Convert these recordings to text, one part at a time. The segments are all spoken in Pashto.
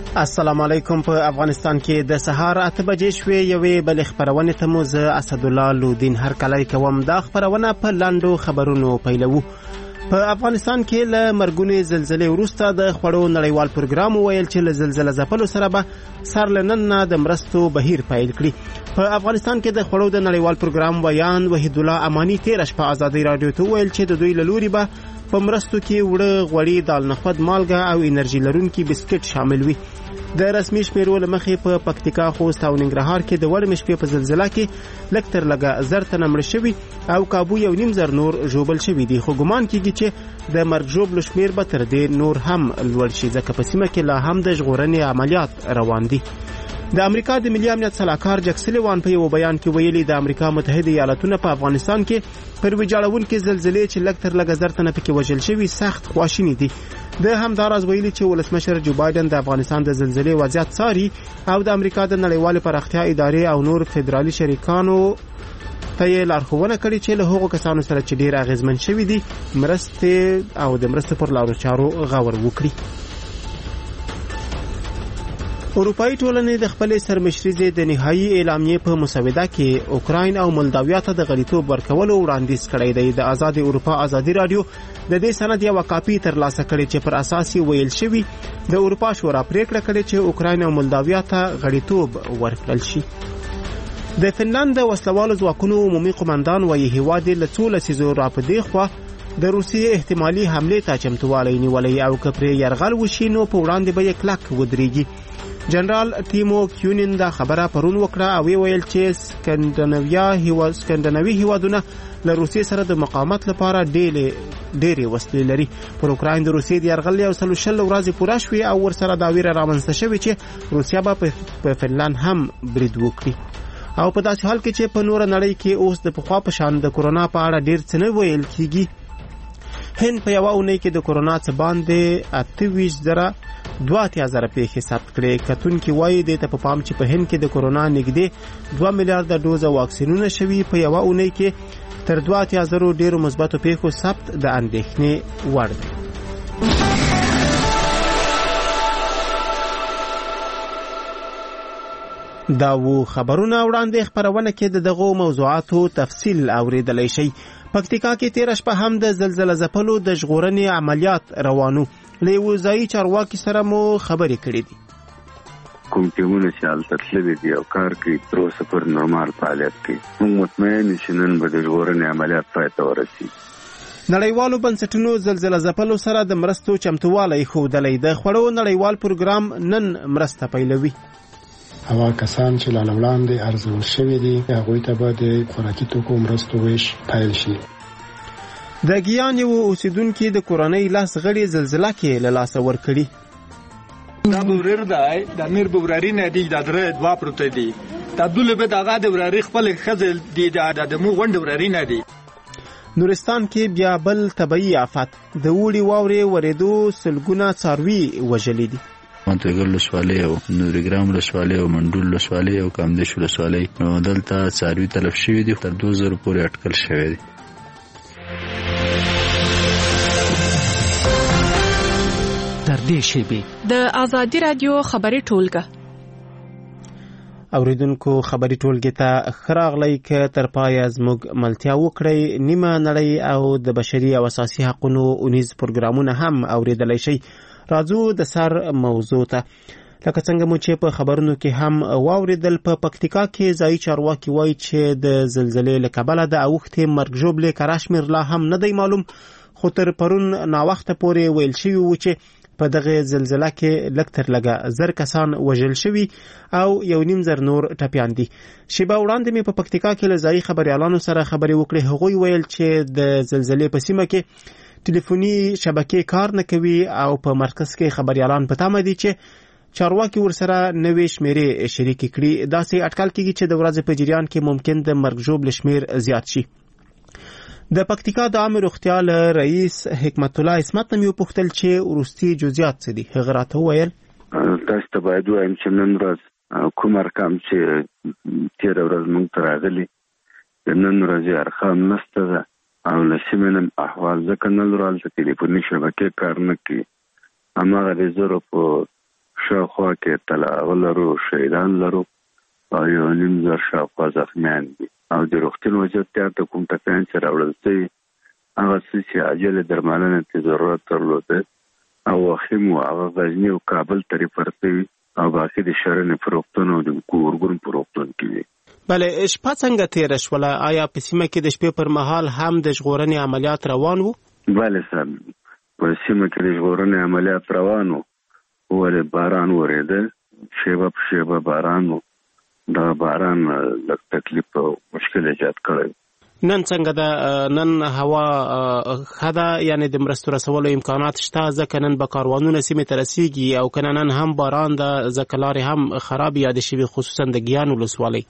السلام علیکم. په افغانستان کې د سهار 8 بجې شوې یوې بل خبرونه ته مو زه اسدالله لودین هر کله کوم. دا خبرونه په لاندو خبرونو پیلو. په افغانستان کې له مرګونې زلزلې وروسته د خوړو نړیوال پروګرام ویل چې له زلزلې ځپلو سره به سرلنن نه د مرستو بهیر پیل کړي. په افغانستان کې د خوړو د نړیوال پروګرام ویان وحید الله امانی تیر شپه آزادي رادیو ته ویل چې د دوی له لوري به په مرستو کې وړه غوړي دال نخود مالګه او انرژي لرونکي بسکټ شامل وي. د رسمي شمیرو له مخې په پکتیکا خوست او ننګرهار کې د وړمې شپې په زلزلہ کې لږ تر لږه 1000 تنه مړه شوي او کابو 1.5 نور ژوبل شوي دي، خو ګمان کېږي چې د مرګ ژوبلو شمیر به تر دې نور هم لوړ شي ځکه په سیمه کې لا هم د ژغورنې عملیات روان دي. د امریکا د ملي امنیت سلاکار جک سلیوان په یو بیان کې ویلي د امریکا متحده ایالاتونه په افغانستان کې پر ویجاړونکو زلزلې چې لږ تر لږه 1000 تنه پکې وژل شوي سخت خواشینی دي. د همداراز ویلي چې ولسمشر جو بایدن د افغانستان د زلزلې وضعیت څاري او د امریکا د نړیوال پراختیا ادارې او نور فدرالي شریکانو ته یې لارښوونه کړې چې له هغو کسانو سره چې ډېر اغیزمن شوي دي مرستې او د مرستې پر لارو چارو غور وکړي. اروپایي ټولنې د خپلې سرمشریزې د نهایي اعلامیې په مسوده کې اوکراین او مولداویا ته د غړیتوب ورکولو وړاندیز کړی دی. د آزاد اروپا آزادي رادیو د دې سند یو کاپي ترلاسه کړې چې پر اساس یې ویل شوی د اروپا شورا پریکړه کړې چې اوکراین او مولداویا ته غړیتوب ورکړل شي. د فنلند د وسلوالو ځواکونو عمومي قومندان وایي هیواد له څو لسیزو راپدې خوا د روسیې احتمالي حمله ته چمتووالی نیولی او که پرې یرغل وشي نو په وړاندې به یې کلک ودرېږي. جنرال تیمو کیونین دا خبره پرون وکړه او ویل چې سکندناوي هیوادونه له روسیې سره د مقاومت لپاره ډېرې وسلې لري. پر اوکراین د روسیې د یرغل یو سل شل ورځې پوره شوې او ورسره دا ویره رامنځته شوې چې روسیا به په فنلند هم برید وکړي. او په داسې حال کې چې په نور نړۍ کې اوس د پخوا په شان د کورونا په اړه ډېر څه نه ویل کیږي. هند په یو اونۍ کې د کورونا څخه باندې 28,000 پیښې ثبت کړې. کتونکي وایي د ته په پام چې په هند کې د کورونا نږدې 2 میلیارډ ډوزه واکسینونه شوي. په یو اونۍ کې تر 2,000 ډیرو مثبتو پیښو ثبت د اندېښنې وړ دی. دا و خبرونه وړاندې خبرونه کې دغه موضوعاتو تفصیل اوریدلای شي. پکتیکا کې تیر شپه هم د زلزلې ځپلو د ژغورنې عملیات روانو. له وزایي چارواکي سره مو خبرې کړې دي. کوم ټیمونه چې حالت تللی دي او کار کوي تر اوسه پر نورمال فعالیت کوي. موږ مطمئن یو نن به د ژغورنې عملیات پای ته ورسي. نړیوالو بنسټونو زلزلې ځپلو سره د مرستو چمتووالی ښودلی. د خوړو نړیوال پروګرام نن مرسته پیلوي. هغه کسان چې لا وړاندې ارزول شوي دي هغوی ته به د خوراکي توکو مرستو ویش پیل شي. د ګیان یو اوسیدونکو د کورنۍ لاس غړي زلزلہ کې له لاسه ورکړي. دا بورر دی د میر بوراری نه دی د درې دوا پروت دی د دوله به دغه د وراری خپل خزل دی د مو غونډ وراری نه دی. نورستان کې بیا بل طبيعي آفت د وړي واورې ورېدو سلګونه څاروي وژلې دي. منتګل لسوالې او نورګرام لسوالې او منډول لسوالې او کامدیش لسوالې نو دلته څاروي تلف شوي دي تر 2000 پورې اټکل شوی دی. تر دې شیبې د آزادي رادیو خبري ټولګه اوریدونکو خبري ټولګه ته خراغلی ک تر پای زموږ ملتیا وکړي. نیمه نړۍ او د بشري او اساسي حقوقو اونیز پروګرامونه هم اوریدلای شي. راځو د سر موضوع ته. لکه څنګه مو چې په خبرونو کې هم واوریدل په پکتیکا کې ځای چارواکي وایي چې د زلزلې له کبله د اوختې مرګ ژوبلې کراشمیر لا هم نه دی معلوم، خو تر پرون نا وخت پورې ویل شوی و چې په دغه زلزلہ کې لږ تر لږه 1000 کسان وژل شوي او 1.5 نور ټپیان دي. شیبه وړاندې مې په پکتیکا کې له ځای خبريالانو سره خبرې وکړې. هغوی ویل چې د زلزلې په سیمه کې ټلیفوني شبکې کار نه کوي او په مرکز کې خبريالان په تمه دي چې چارواکي ورسره نوې شمیرې شریک کړي. داسې اټکل کېږي چې د ورځې په جریان کې ممکن د مرګ ژوبل شمیر زیات شي. د پکتیکا د عامه روغتیا رئیس حکمت الله اسمت نوم پوښتل چې ورستي جزئیات څه دي. هغه راته وویل تاسو ته باید وایم چې نن ورځ کوم رقم چې تیر ورځ موږ ته راغلي نن ورځ ارقام نشته ده او لسمنم احوال ځکه نن ورځ ټلیفوني شبکې کار نه کوي. هماغه د زرو په شاوخوا کې طلاغ لرو، شهیدان لرو او 1.5 شاوخوا زخمیان دي او د روغتون وضعیت ته کوم ټکان چې راوړل شوی هغه چې عاجل درملنه ته ضرورت درلوده او وخیم او هغه غزنی او کابل ته ورسوي او باقي د شرنې پروختون او د کورګون پروختون کې. بله شپه څنګه تیر شول؟ آیا په سیمه کې د شپې پر مهال هم د ژغورنې عملیات روان وو؟ بله صاحب، په سیمه کې د ژغورنې عملیات روان وو، ولې باران ورېده، شیبه په شیبه باران وو. دا باران لږ تکلیف او مشکل ایجاد کړی. نن څنګه ده؟ نن هوا ښه ده، یعنی د مرستو رسولو امکانات شته؟ ځکه نن به کاروانونه سیمې ته رسیږي او که نن هم باران ده ځکه لارې هم خرابې یادې شوي، خصوصا د ګیان ولسوالۍ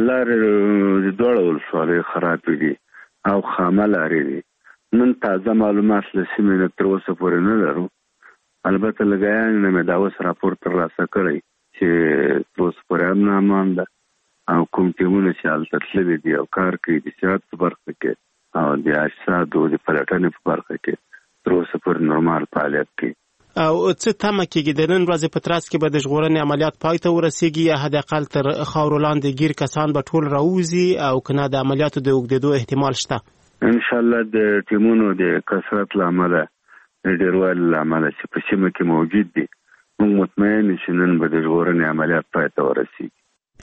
لارې د دواړو ولسوالیو خرابې دي او خامه لارې دي. نن تازه معلومات له سیمې نه تر اوسه پورې نه لرو، البته له ګیان نه مې دا اوس راپور ترلاسه کړی چې تر اوسه پورې هم ناامان ده او کوم ټیمونه چې هلته تللي دي او کار کوي د صحت په برخه کې او د اجسادو د پلټنې په برخه کې تر اوسه پورې نورمال فعالیت کوي. او څه تمه کېږي د نن ورځې په ترڅ کې به د ژغورنې عملیات پای ته ورسیږي یا حداقل تر خاورو لاندې ګیر کسان به ټول راوځي او که نه د عملیاتو د اوږدېدو احتمال شته؟ انشاءالله د ټیمونو د کثرت له امله د ډېروالي له امله چې په سیمه کې موجود دي موږ مطمئن چې نن به د ژغورنې عملیات پای ته ورسیږي.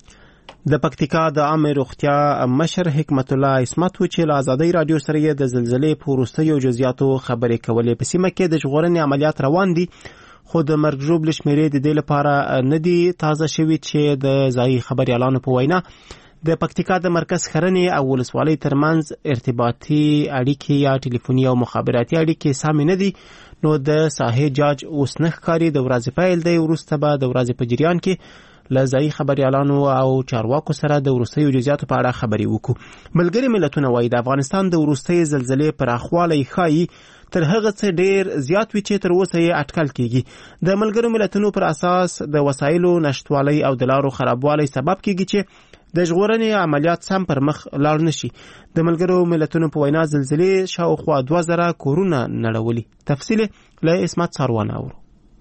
د پکتیکا د عامه روغتیا مشر حکمت الله عصمت و چې له ازادۍ رادیو سره د زلزلې په وروستیو جزئیاتو خبرې کولې. په سیمه کې د ژغورنې عملیات روان دي خو د مرګ ژوبل شمیرې د دې لپاره نه دي تازه شوي چې د ځایي خبریالانو په وینا د پکتیکا د مرکز خرنې او ولسوالۍ ترمنځ ارتباطي اړیکې یا ټلیفوني او مخابراتي اړیکې سامې نه دي، نو د ساحې جاج اوس نه ښکاري. د ورځې پیل دی، وروسته به د ورځې په جریان کې له ځایي خبریالانو او چارواکو سره د وروستیو جزئیاتو په اړه خبرې وکړو. ملګري ملتونه وایي د افغانستان د وروستۍ زلزلې پراخوالی ښایي تر هغه څه ډیر زیات وي چې تر اوسه یې اټکل کیږي. د ملګرو ملتونو پر اساس د وسایلو نشتوالي او د لارو خرابوالی سبب کیږي چې د ژغورنې عملیات سم پر مخ لاړ نشي. د ملګرو ملتونو په وینا زلزلې شاوخوا 2000 کورونه نړولي. تفصیل له اسمت ساروان اورو.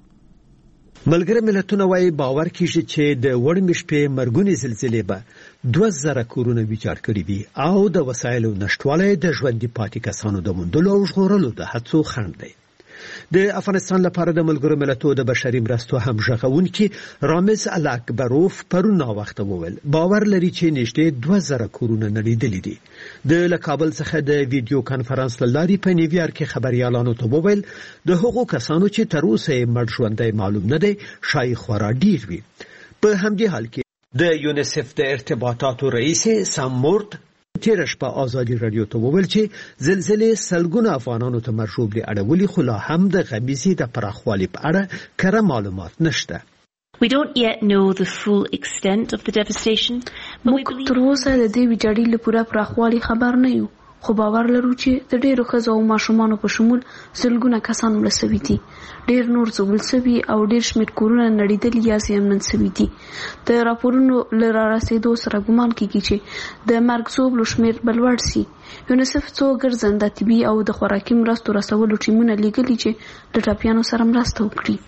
ملګري ملتونه وايي باور کیږي چې د وړمې شپې مرګونې زلزلې به 2000 کورونه ویجاړ کړي دي او د وسایلو نشټوالی د ژوندي پاتې کسانو د موندلو او ژغورلو د هڅو خنډ دی. د افغانستان لپاره د ملګرو ملتونو د بشري مرستو هم ژغونکي رامز الاکبروف پرون وخت وویل باور لري چې نږدې 2000 کورونه نړیدلي دي. د کابل څخه د ویډیو کانفرنس لاري په نیویارک کې خبريالانو ته وویل د هغو کسانو چې تر اوسه مړ ژوندۍ معلوم نه دي شای خورا ډیر وي. په همدې حال کې د یونیسف د ارتباطاتو رئیس سام مورت تیر شپه آزادی رادیو ته وویل چې زلزلې سلګونه افغانانو ته مرجوبلي اړولي خو لا هم د غمیزي د پراخوالي په اړه کره معلومات نشته. We don't yet know the full extent of the devastation. موږ تر اوسه د دې ویجاړۍ له پوره پراخوالي خبر نه یو، خو باور لرو چې د ډیرو ښځو او ماشومانو په شمول سلګونه کسان مړه شوي دي، ډیر نور ځوبل شوي او ډیر شمېر کورونه نړیدلي یا زیانمن شوي دي. د راپورونو له رارسېدو سره ګمان کیږي چې د مرګ ژوبلو شمېر به لوړ سي. یونیسف څو ګرځنده طبي او د خوراکي مرستو رسولو ټیمونه لیږلي چې له ټپیانو سره مرسته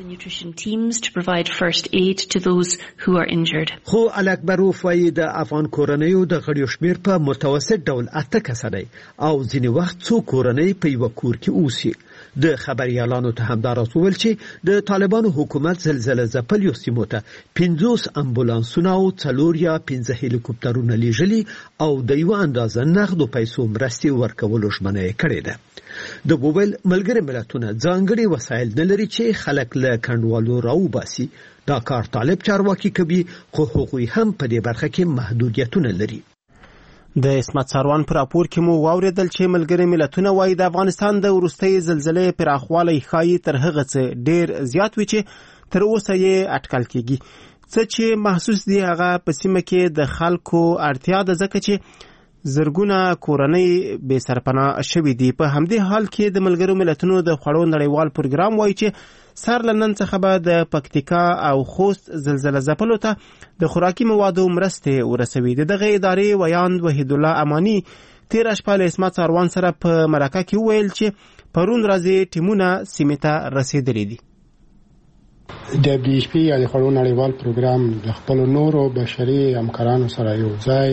وکړي. خو الاکبروف وايي د افغان کورنیو د غړیو شمېر په متوسط ډول 8 کسه دی او ځینې وخت څو کورنۍ په یو کور کې اوسي. د خبريالانو ته هم دا راوویل چې د طالبانو حکومت زلزلې ځپلو سیمو ته 50 امبولانسونه او 4 یا 15 هلیکوپټرونه لیږلي او د یو اندازه نغدو پیسو مرستې ورکولو ژمنه کړې ده. د بوبل ملګري ملتونه ځانګړي وسایل نه لري چې خلک له کډوالو راوباسي. دا کار طالب چارواکي کوي خو هغوی هم په دې برخه کې محدودیتونه لري. د اسمت ساروان پر راپور کې مو واوریدل چې ملګري ملتونه وایي د افغانستان د وروستۍ زلزلې پراخوالی ښایي تر هغه څه ډیر زیات وي چې تر اوسه یې اټکل کیږي. څه چې محسوس دی هغه په سیمه کې د خلکو اړتیا ده ځکه چې زرګونه کورنۍ بې سرپناه شوي دي. په همدې حال کې د ملګرو ملتونو د خوړو نړیوال پروګرام وایي چې سر لنن څخه به د پکتیکا او خوست زلزلې ځپلو ته د خوراکي موادو مرستې ورسوي. دغه ادارې ویاند وحید الله امانی تیر شپه له اسمت ساروان سره په مرکه کې ویل چې پرون ورځې ټیمونه سیمې ته رسیدلي دي. WFP یا د خوړو نړیوال پروګرام د خپل نورو بشري همکارانو سره یو ځای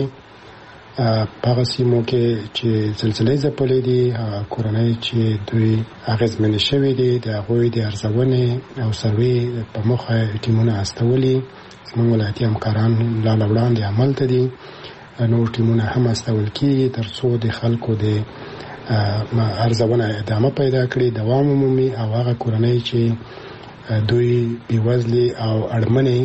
په هغه سیمو کې چې زلزلې ځپلې دي کورنۍ چې دوی اغېزمنې شوي دي د هغوی د ارزونې او سروې په موخه ټیمونه استولي زموږ ولایتي همکاران لا وړاندې عمل ته دي نور ټیمونه هم استول کېږي تر څو د خلکو د ارزونه ادامه پیدا کړي دوام ومومي او هغه کورنۍ چې دوی بېوزلي او اړمنې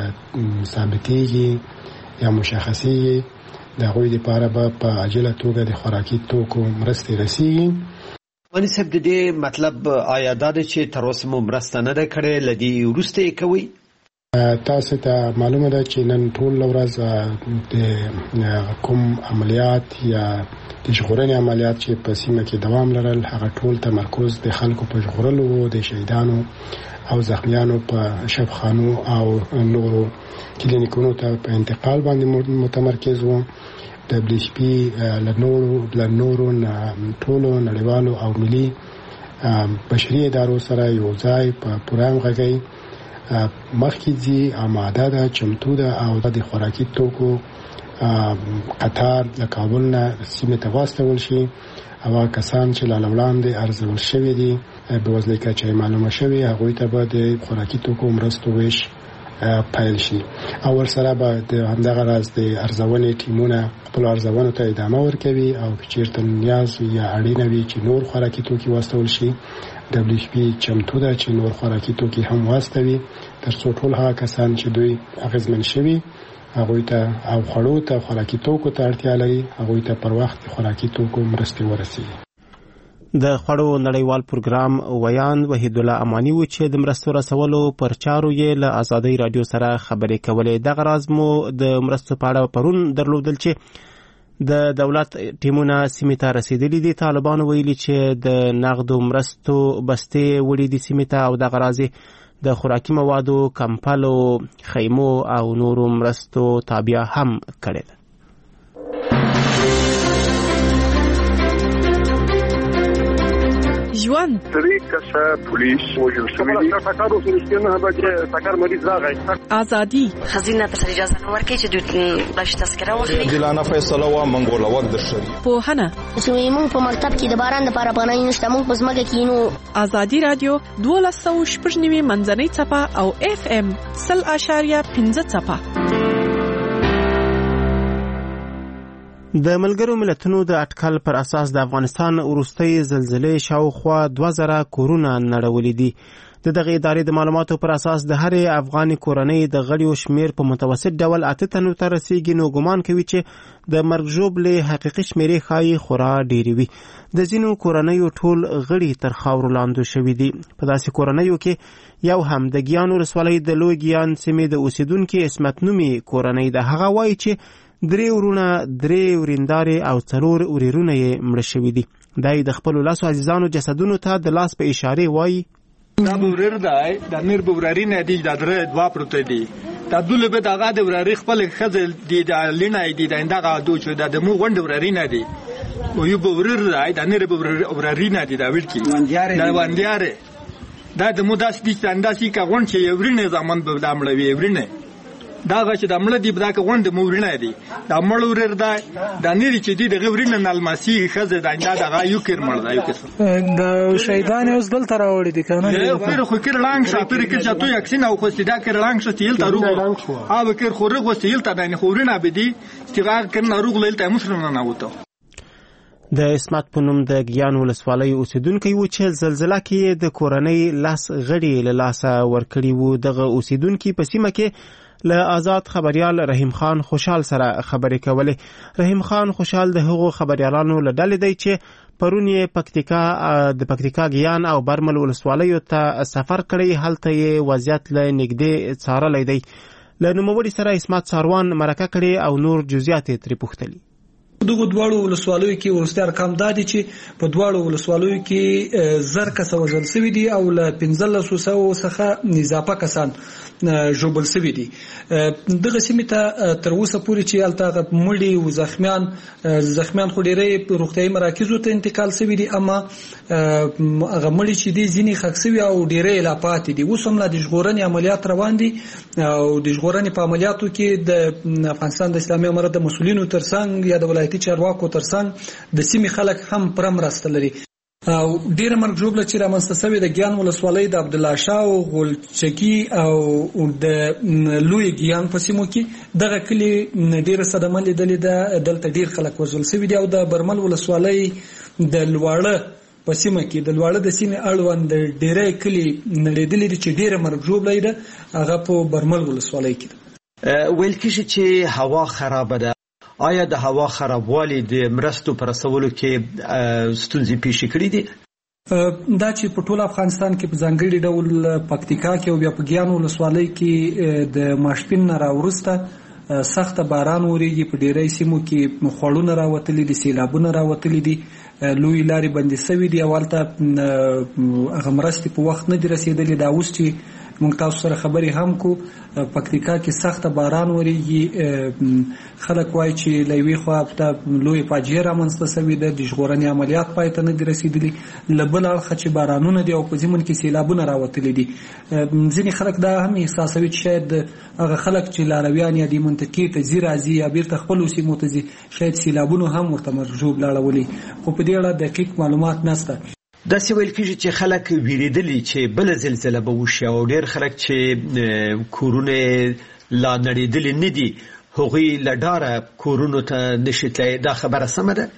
ثابتېږي یا مشخصېږي د هغوی دپاره به په عاجله توګه د خوراکي توکو مرستې رسېږي. واني صاحب د دې مطلب آیا دا ده چې تر اوسه مو مرسته نه ده کړې له دې وروسته یې کوئ؟ تاسو ته معلومه ده چې نن ټول ورځ د کوم عملیات یا د ژغورنې عملیات چې په سیمه کې دوام لرل هغه ټول تمرکز د خلکو په ژغورلو و د شهیدانو او زخمیانو په شفاخانو او نورو کلینیکونو ته په انتقال باندې متمرکز و. WFP له نورو ټولو نړیوالو او ملي بشري ادارو سره یو ځای په پوره همغږۍ مخکې ځي آماده ده چمتو ده او د خوراکي توکو قطار له کابل نه سیمې ته واستول شي او کسان چې لا وړاندې ارزول شوي دي بېوزلۍ کچه یې معلومه شوې هغوی ته به د خوراکي توکو مرستو ویش پیل شي او ورسره به د همدغه راز د ارزونې ټیمونه خپلو ارزونو ته ادامه ورکوي او که چېرته نیاز یا اړینه وي چې نور خوراکي توکي واستول شي WFP چمتو ده چې نور خوراکي توکي هم واستوي تر څو ټول هغه کسان چې دوی اغېزمن شوي هغوی ته او خوړو ته خوراکي توکو ته اړتیا لري هغوی ته پر وخت خوراکي توکو مرستې ورسیږي. د خوړو نړیوال پروګرام ویان وحید الله امانی و چې د مرستو رسولو پر چارو یې له آزادۍ رادیو سره خبرې کولې. دغه راز مو د مرستو په اړه پرون درلودل چې د دولت ټیمونه سیمې ته رسیدلي دي. طالبانو ویلي چې د نغدو مرستو بستې وړي دي سیمې ته او دغه راز د خوراکي موادو کمپلو خیمو او نورو مرستو تابع هم کړې ده. ژوند پولیس وژل شوی دي سکر مریض راغی ازادي خزینه تر اجازه نه ورکړي چې دوی باش تذکره واخلي عادلانه فیصله و منګول وخت د شری پوهنه موږ په مکتب کې د باران لپاره پناه نشته موږ په ځمکه کې نو ازادي رادیو 1290 منځنۍ چپه او FM 0.15 چپه. د ملګرو ملتونو د اټکل پر اساس د افغانستان وروستۍ زلزلې شاوخوا 2000 کورونه نړولې دي. دغه ادارې د معلوماتو پر اساس د هرې افغاني کورنۍ د غړیو شمیر په متوسط ډول 8 تنو ته رسیږي نو ګمان کوي چې د مرګ ژوبلې حقیقي شمیرې ښایي خورا ډېرې وي. د ځینو کورنیو ټول غړي تر خاورو لاندې شوي دي. په داسې کورنیو کې یو هم د ګیان ولسوالۍ د لوی ګیان سیمې د اوسیدونکو اسمت نومي کورنۍ ده. هغه وایي چې 3 ورونه 3 وریندارې او 4 وریرونه یې مړه شوي دي. دای د خپل لاسو عزیزانو جسدونو ته د لاس په اشاره وایي دا ورر دی د میر بوراری نه دی د درې دوا پروت دی دا دوله به دغه د وراری خپل خزل دی د لینه دی د اندغه دوه چې د مو غونډ وراری نه دی او یو بورر دی د میر بوراری نه دی دا ورکی دا وندیاره دا د مو داس دي انداسي کا غون چې یورینه زمان به دامړوي یورینه دا چې د مړه دی بدا که غونډه مورینه دی دا مړ ورر دی دا نری چې دی د غورینه نلماسي خزه د انده دغه یو کیر مړ دی یو کس د شهیدان اوس دل تر وړي دي کنه پیر خو کیر لانګ شاپیر کې چې تو یکسین او خو ستدا کیر لانګ شتیل تر او کیر خو رغ وستیل ته د خورینه بدی استغار کنه روغ لیل ته مسرنه نه وته. د اسمت په نوم د ګیان ولسوالۍ اوسیدونکو و چې زلزلہ کې د کورنۍ لاس غړي له لاسه ورکړي وو. دغه اوسیدونکو په سیمه کې له آزاد خبريال رحیم خان خوشحال سره خبرې کولې. رحیم خان خوشحال د هغو خبريالانو له ډلې دی چې پرون یې پکتیکا ګیان او برمل ولسوالیو ته سفر کړی. هلته یې وضعیت له نږدې څارلی دی. له نوموړي سره اسمت ساروان مرکه کړې او نور جزئیات یې ترې پوښتلي. دغه دواړو ولسوالیو کې ورسته ارقام دادي چې په دواړو ولسوالیو کې زر کس وژل شوي دي او له 1500 څخه اضافه کسان ژوبل شوي دي. دغه سیمې ته تر اوسه پورې چې هلته مړي او زخمیان خو ډېری روغتیایي مراکزو ته انتقال شوي دي، اما هغه مړي چې دي ځینې ښخ شوي او ډېری لا پاتې دي. اوس هم لا د ژغورنې عملیات روان دي او د ژغورنې په عملیاتو کې د افغانستان د اسلامي امارت د مسؤلینو ترڅنګ یا د ولایتي چارواکو ترڅنګ د سیمې خلک هم پوره مرسته لري. او ډیره مرګ ژوبله چې رامنځته شوې د ګیان ولسوالۍ د عبدالله شاه او غولچکي او د لوی ګیان په سیمو کې دغه کلي ډیره صدمه لیدلې ده. دلته ډیر خلک وژل شوي دي او د برمل ولسوالۍ د لواړه په سیمه کې د لواړه د سیمې اړوند ډیره کلي نړیدلې دي چې ډیره مرګ ژوبله ده، هغه په برمل ولسوالۍ کې ده. ویل کېږي چې هوا خرابه ده. آیا د هوا خرابوالی د مرستو پر رسولو کې ستونزې پیښې کړې دي؟ دا چې په ټول افغانستان کې په ځانګړي ډول پکتیکا کې او بیا په ګیان ولسوالۍ کې د ماشپین نه راوروسته سخت باران وریږي. په ډیری سیمو کې خوړونه راوتلي دي، سیلابونه راوتلي دي، لوی لارې بندې شوي دي او هلته هغه مرستې په وخت نه دي رسېدلې. دا اوس چې موږ تاسو سره خبرې هم کو پکتیکا کې سخت باران وریږي. خلک وایي چې له یوې خوا ته لوی فاجعه رامنځته شوې ده، د ژغورنې عملیات پای ته نه دي رسېدلي، له بل اړخه چې بارانونه دي او په ضمن کې سیلابونه راوتلي دي. ځینې خلک دا هم احساسوي چې شاید هغه خلک چې لارویان یا دې منطقې ته ځي راځي یا بیرته خپلو سیمو ته ځي، شاید سیلابونو هم ورته مرجوب لاړولي، خو په دې اړه دقیق معلومات نشته. داسې ویل کېږي چې خلک ویریدلي چې بله زلزله به وشي او ډېر خلک چې کورونه لا نړېدلي نه دي هغوی له ډاره کورونو ته نشي تللی. دا خبره سمه ده؟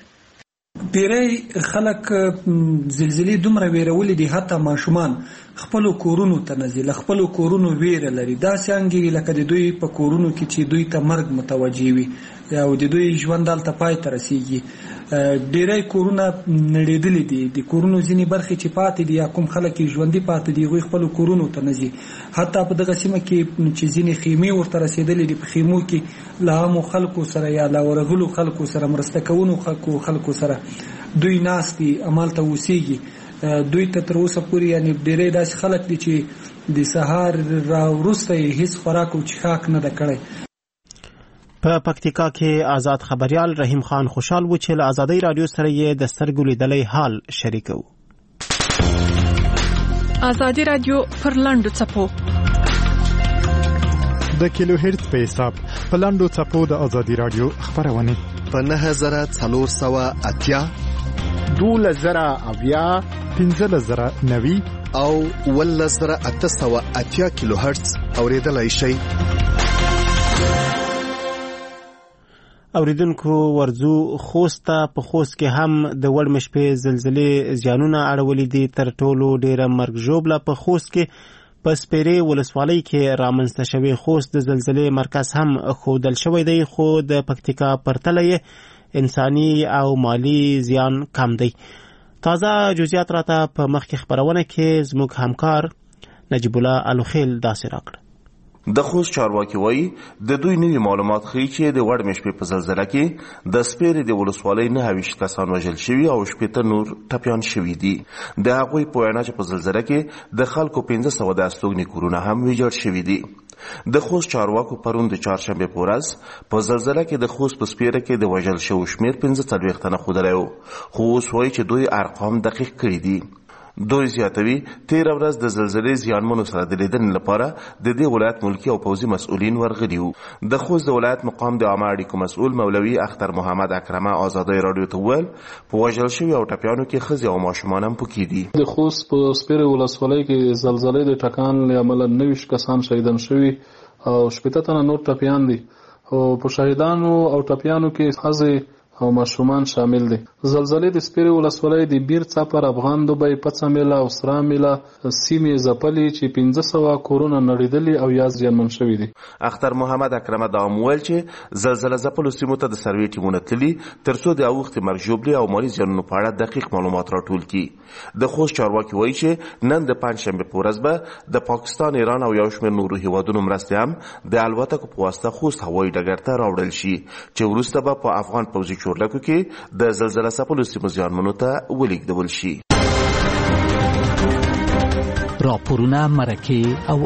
ډېری خلک زلزلې دومره ویرولې دي، حتی ماشومان خپلو کورونو ته نه ځي، له خپلو کورونو ویره لري. داسې انګېږي لکه د دوی په کورونو کې چې دوی ته مرګ متوجه وي او د دوی ژوند هلته پای ته رسېږي. ډېری کورونه نړېدلي دي، د کورونو ځینې برخې چې پاتې دي یا کوم خلک یې ژوندي پاتې دي هغوی خپلو کورونو ته نه ځي. حتی په دغه سیمه کې چې ځینې خیمې ورته رسېدلې دي، په خیمو کې له عامو خلکو سره یا له ورغلو خلکو سره، مرسته کوونکو خلکو سره دوی ناست دي، همالته اوسېږي. دوی ته تر اوسه پورې یعنې ډېری داسې خلک دي چې د سهار راوروسته یې هېڅ خوراک او څښاک نه ده کړی. په پکتیکا کې آزاد خبریال رحیم خان خوشحال و چې له آزادۍ رادیو سره یې د سترګو لیدلی حال شریکو. آزادۍ رادیو پر لاندو څپو د کیلو هرتز په حساب په لاندو څپو د آزادۍ رادیو خبرونه په 9480 12080 15090 او 11880 کیلو هرتز اوریدلای شئ. اوریدونکو ورزو خوست په خوست کې هم د وړمش په زلزلې زیانونه اړولې دي. تر ټولو ډیره مرګ ژوبله په خوست کې په سپیرې ولسوالۍ کې رامنځته شوی خوست د زلزلې مرکز هم ښودل شوی دی، خو د پکتیکا پرتله انساني او مالی زیان کم دی. تازه جزئیات راته په مخکې خبرونه کې زموږ همکار نجیب الله الوخیل داسې راکړ. د خوست چارواکي وایي د دوی نوي معلومات ښیي چې د وړمش په زلزله کې د سپیرې د ولسوالۍ 29 کسان وژل شوي او 80 نور ټپیان شوي دي. د هغوی په وینا چې په زلزله کې د خلکو 1500 د استوګنې کورونه هم ویجاړ شوي دي. د خوست چارواکو پرون د چهارشنبه په ورځ په زلزله کې د خوست په سپیره کې د وژل شوو شمېر 45 تنه ښودلی و، خو اوس وایي چې دوی ارقام دقیق کړي دي. دوی زیاتوي تیر ورځ د زلزلې زیانمنو سره د لیدنې لپاره د دې ولایت ملکی او پوځي مسؤلین ورغلي وو. د خوست د ولایت مقام د عامه اړیکو مسؤل مولوي اختر محمد اکرمه آزادۍ رادیو ته وویل په وژل شوي او ټپیانو کې ښځې او ماشومان هم پکې دي. د خوست په سپیرې ولسوالۍ کې زلزلې د ټکان له امله 29 کسان شهیدان شوي او 80 تنه نور ټپیان دي او په شهیدانو او ټپیانو کې ښځې او ماشومان شامل دي. زلزلې د سپیرې ولسوالۍ د بیر څپر افغان دوبۍ پڅه میله او سرا میله سیمې ځپلې چې 1500 کورونه نړېدلي او یا زیانمن شوي دي. اختر محمد اکرمه دا وویل چې زلزله ځپلو سیمو ته د سروې ټیمونه تللي ترڅو د اوښتې مرګ ژوبلې او مالي زیانونو په اړه دقیق معلومات راټول کړي. د خوست چارواکي وایي چې نن د پنجشنبې په ورځ به د پاکستان، ایران او یو شمېر نورو هیوادونو مرستې هم د الوتکو په واسطه خوست هوایي ډګر ته راوړل شي چې وروسته به په افغان پوځي چورلکو کې د زلزلې ځپلو سیمو زیانمنو ته ولیږدول شي. راپورونه، مرکې او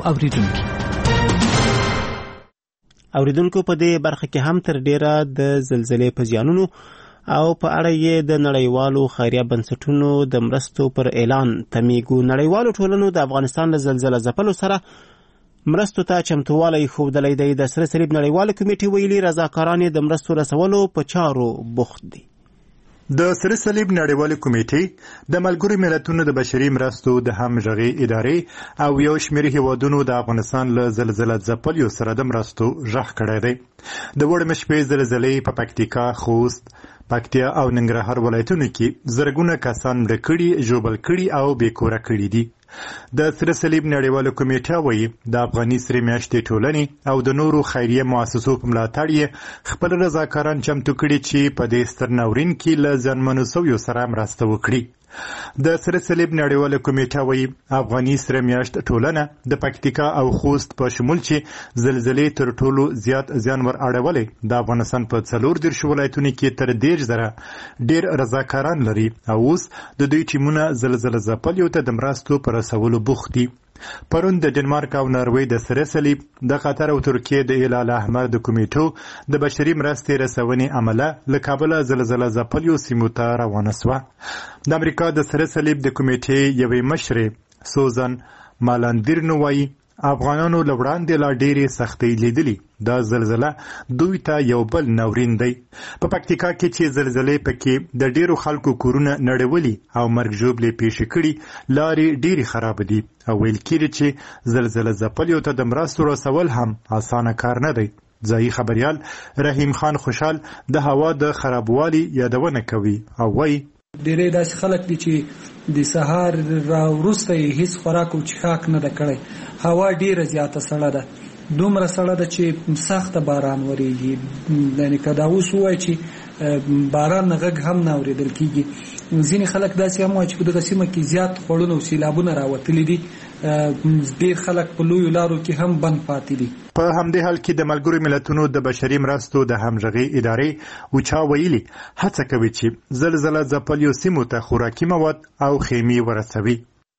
اوریدونکو په دې برخه کې هم تر ډیره د زلزلې په زیانونو او په اړه یې د نړیوالو خیریه بنسټونو د مرستو پر اعلان تمیږو. نړیوالو ټولنو د افغانستان له زلزلې ځپلو سره مرستو ته چمتووالی ښودلی دی. د سره صلیب نړیواله کمیټې ویلي رضاکاران د مرستو رسولو په چارو بوخت دي. د سره صلیب نړیواله کمیټې د ملګرو ملتونو د بشري مرستو د همغږي ادارې او یو شمېر هیوادونو د افغانستان له زلزلې ځپلو سره د مرستو غږ کړی دی. د وړمشپې زلزلې په پکتیکا، خوست، پکتیا او ننګرهار ولایتونو کې زرګونه کسان مړه کړي، ژوبل کړي او بېکوره کړي دي. د سره صلیب نړیواله کمیټه وایي د افغاني سرې میاشتې ټولنې او د نورو خیریه مؤسسو په ملاتړ یې خپل رضاکاران چمتو کړي چې په دې ستر ناورین کې له زیانمنو شویو سره مرسته وکړي. د سره صلیب نړیواله کمیټه وایي افغاني سره میاشت ټولنه د پکتیکا او خوست په شمول چې زلزلې تر ټولو زیات زیان ور اړولې د افغانستان په 14 ولایتونو کې تر 10,000 ډیر رضاکاران لري او اوس د دوی ټیمونه زلزلې ځپلو ته د مرستو پر رسولو بوخت دي. پرون د ډنمارک او ناروې د سره صلیب، د قطر او ترکیې د هلال احمر د کمیټو د بشري مرستې رسونې عمله له کابله زلزلې ځپلو سیمو ته روانه شوه. د امریکا د سره صلیب د کمیټې یوې مشرې سوزان مالاندیرنو وایي افغانانو له وړاندې لا ډېرې سختۍ لیدلي. دا زلزله دوی ته یو بل ناورین دی. په پکتیکا کې چې زلزلې پکې د ډېرو خلکو کورونه نړولي او مرګ ژوبلې پیښې کړي، لارې ډېرې خراب دي او ویل کېږي چې زلزلې ځپلو ته د مرستو رسول هم اسانه کار نه دی. ځایي خبریال رحیم خان خوشحال د هوا د خرابوالي یادونه کوي او وایي ډېرې داسې خلک دي چې د سهار وروسته یې هیڅ خوراک او څښاک نه ده کړی. هوا ډېره زیاته سړه ده، دومره سړه ده چې سخته باران وریږي. یعنې که دا اوس ووایي چې باران غږ هم نه اورېدل کېږي. ځینې خلک داسې هم وایي چې په دغه سیمه کې زیات خوړونه او سیلابونه راوتلي دي. ډېر خلک په لویو لارو کې هم بند پاتې دي. په همدې حال کې د ملګرو ملتونو د بشري مرستو د همغږي ادارې وچا ویلي هڅه کوي چې زلزلې ځپلو سیمو ته خوراکي مواد او خیمې ورسوي.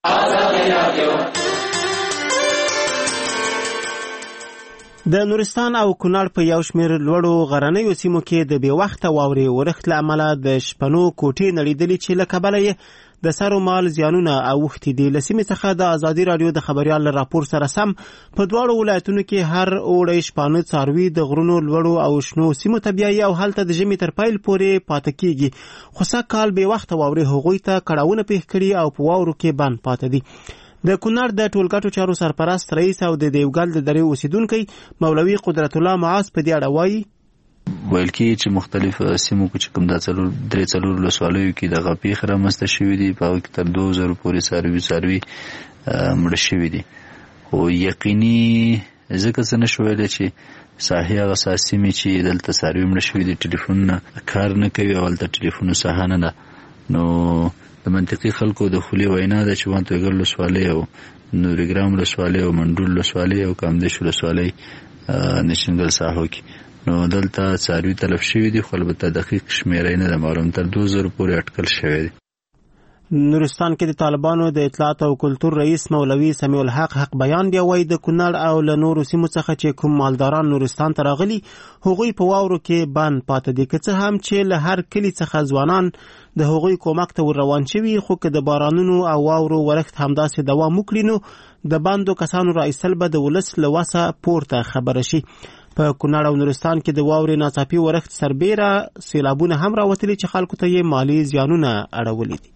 د نورستان او کونړ په یو شمېر لوړو غرنیو سیمو کې د بې وخته واورې ورښت له امله د شپنو کوټې نړېدلې چې له کبله یې د سر و مال زیانونه اوښتي دي. له سیمې څخه د ازادي راډیو د خبریال له راپور سره سم په دواړو ولایتونو کې هر اوړی شپانه څاروي د غرونو لوړو او شنو سیمو ته بیایي او هلته د ژمي تر پیل پورې پاته کېږي. خو سږ کال بې وخته واورې هغوی ته کړاوونه پېښ کړي او په واورو کې بند پاته دي. د کونړ د ټولګټو چارو سرپرست رئیس او د دیوګل د درې اوسیدونکی مولوي قدرت الله معاذ په دې اړه وایي ویل کېږي چې مختلف سیمو کې چې کوم دا 3 ولسوالیو کې دغه پیښې رامنځته شوي دي، په هغو کې تر 2000 پورې څاروي مړه شوي دي. خو یقیني ځکه څه نشو ویلی چې ساحې هغه سیمې چې دلته څاروي مړه شوي دي ټلیفونونه کار نه کوي او هلته ټلیفونو ساحه نه ده. نو د منطقي خلکو د خولې وینا ده چې وانتوګل ولسوالۍ او نورګرام ولسوالۍ او منډول ولسوالۍ او کامدیش ولسوالۍ نشنګل ساحو کې نو دلته څاروي تلف شوي دي، خو البته دقیق شمېره نه ده معلوم. تر 2000 پورې اټکل شوی دی. نورستان کې د طالبانو د اطلاعات او کلتور رئیس مولوي سمیع الحق حق بیان بیا وایي د کونړ او له نورو سیمو څخه چې کوم مالداران نورستان ته راغلي هغوی په واورو کې بند پاته دي. که څه هم چې له هر کلي څخه ځوانان د هغوی کومک ته ور روان شوي، خو که د بارانونو او واورو ورښت همداسې دوام وکړي نو د بندو کسانو را ایستل به د ولس له وسه پورته خبره شي. په کونړ او نورستان کې د واورې ناڅاپي ورښت سربیره سیلابونه هم راوتلي چې خلکو ته یې مالي زیانونه اړولي دي.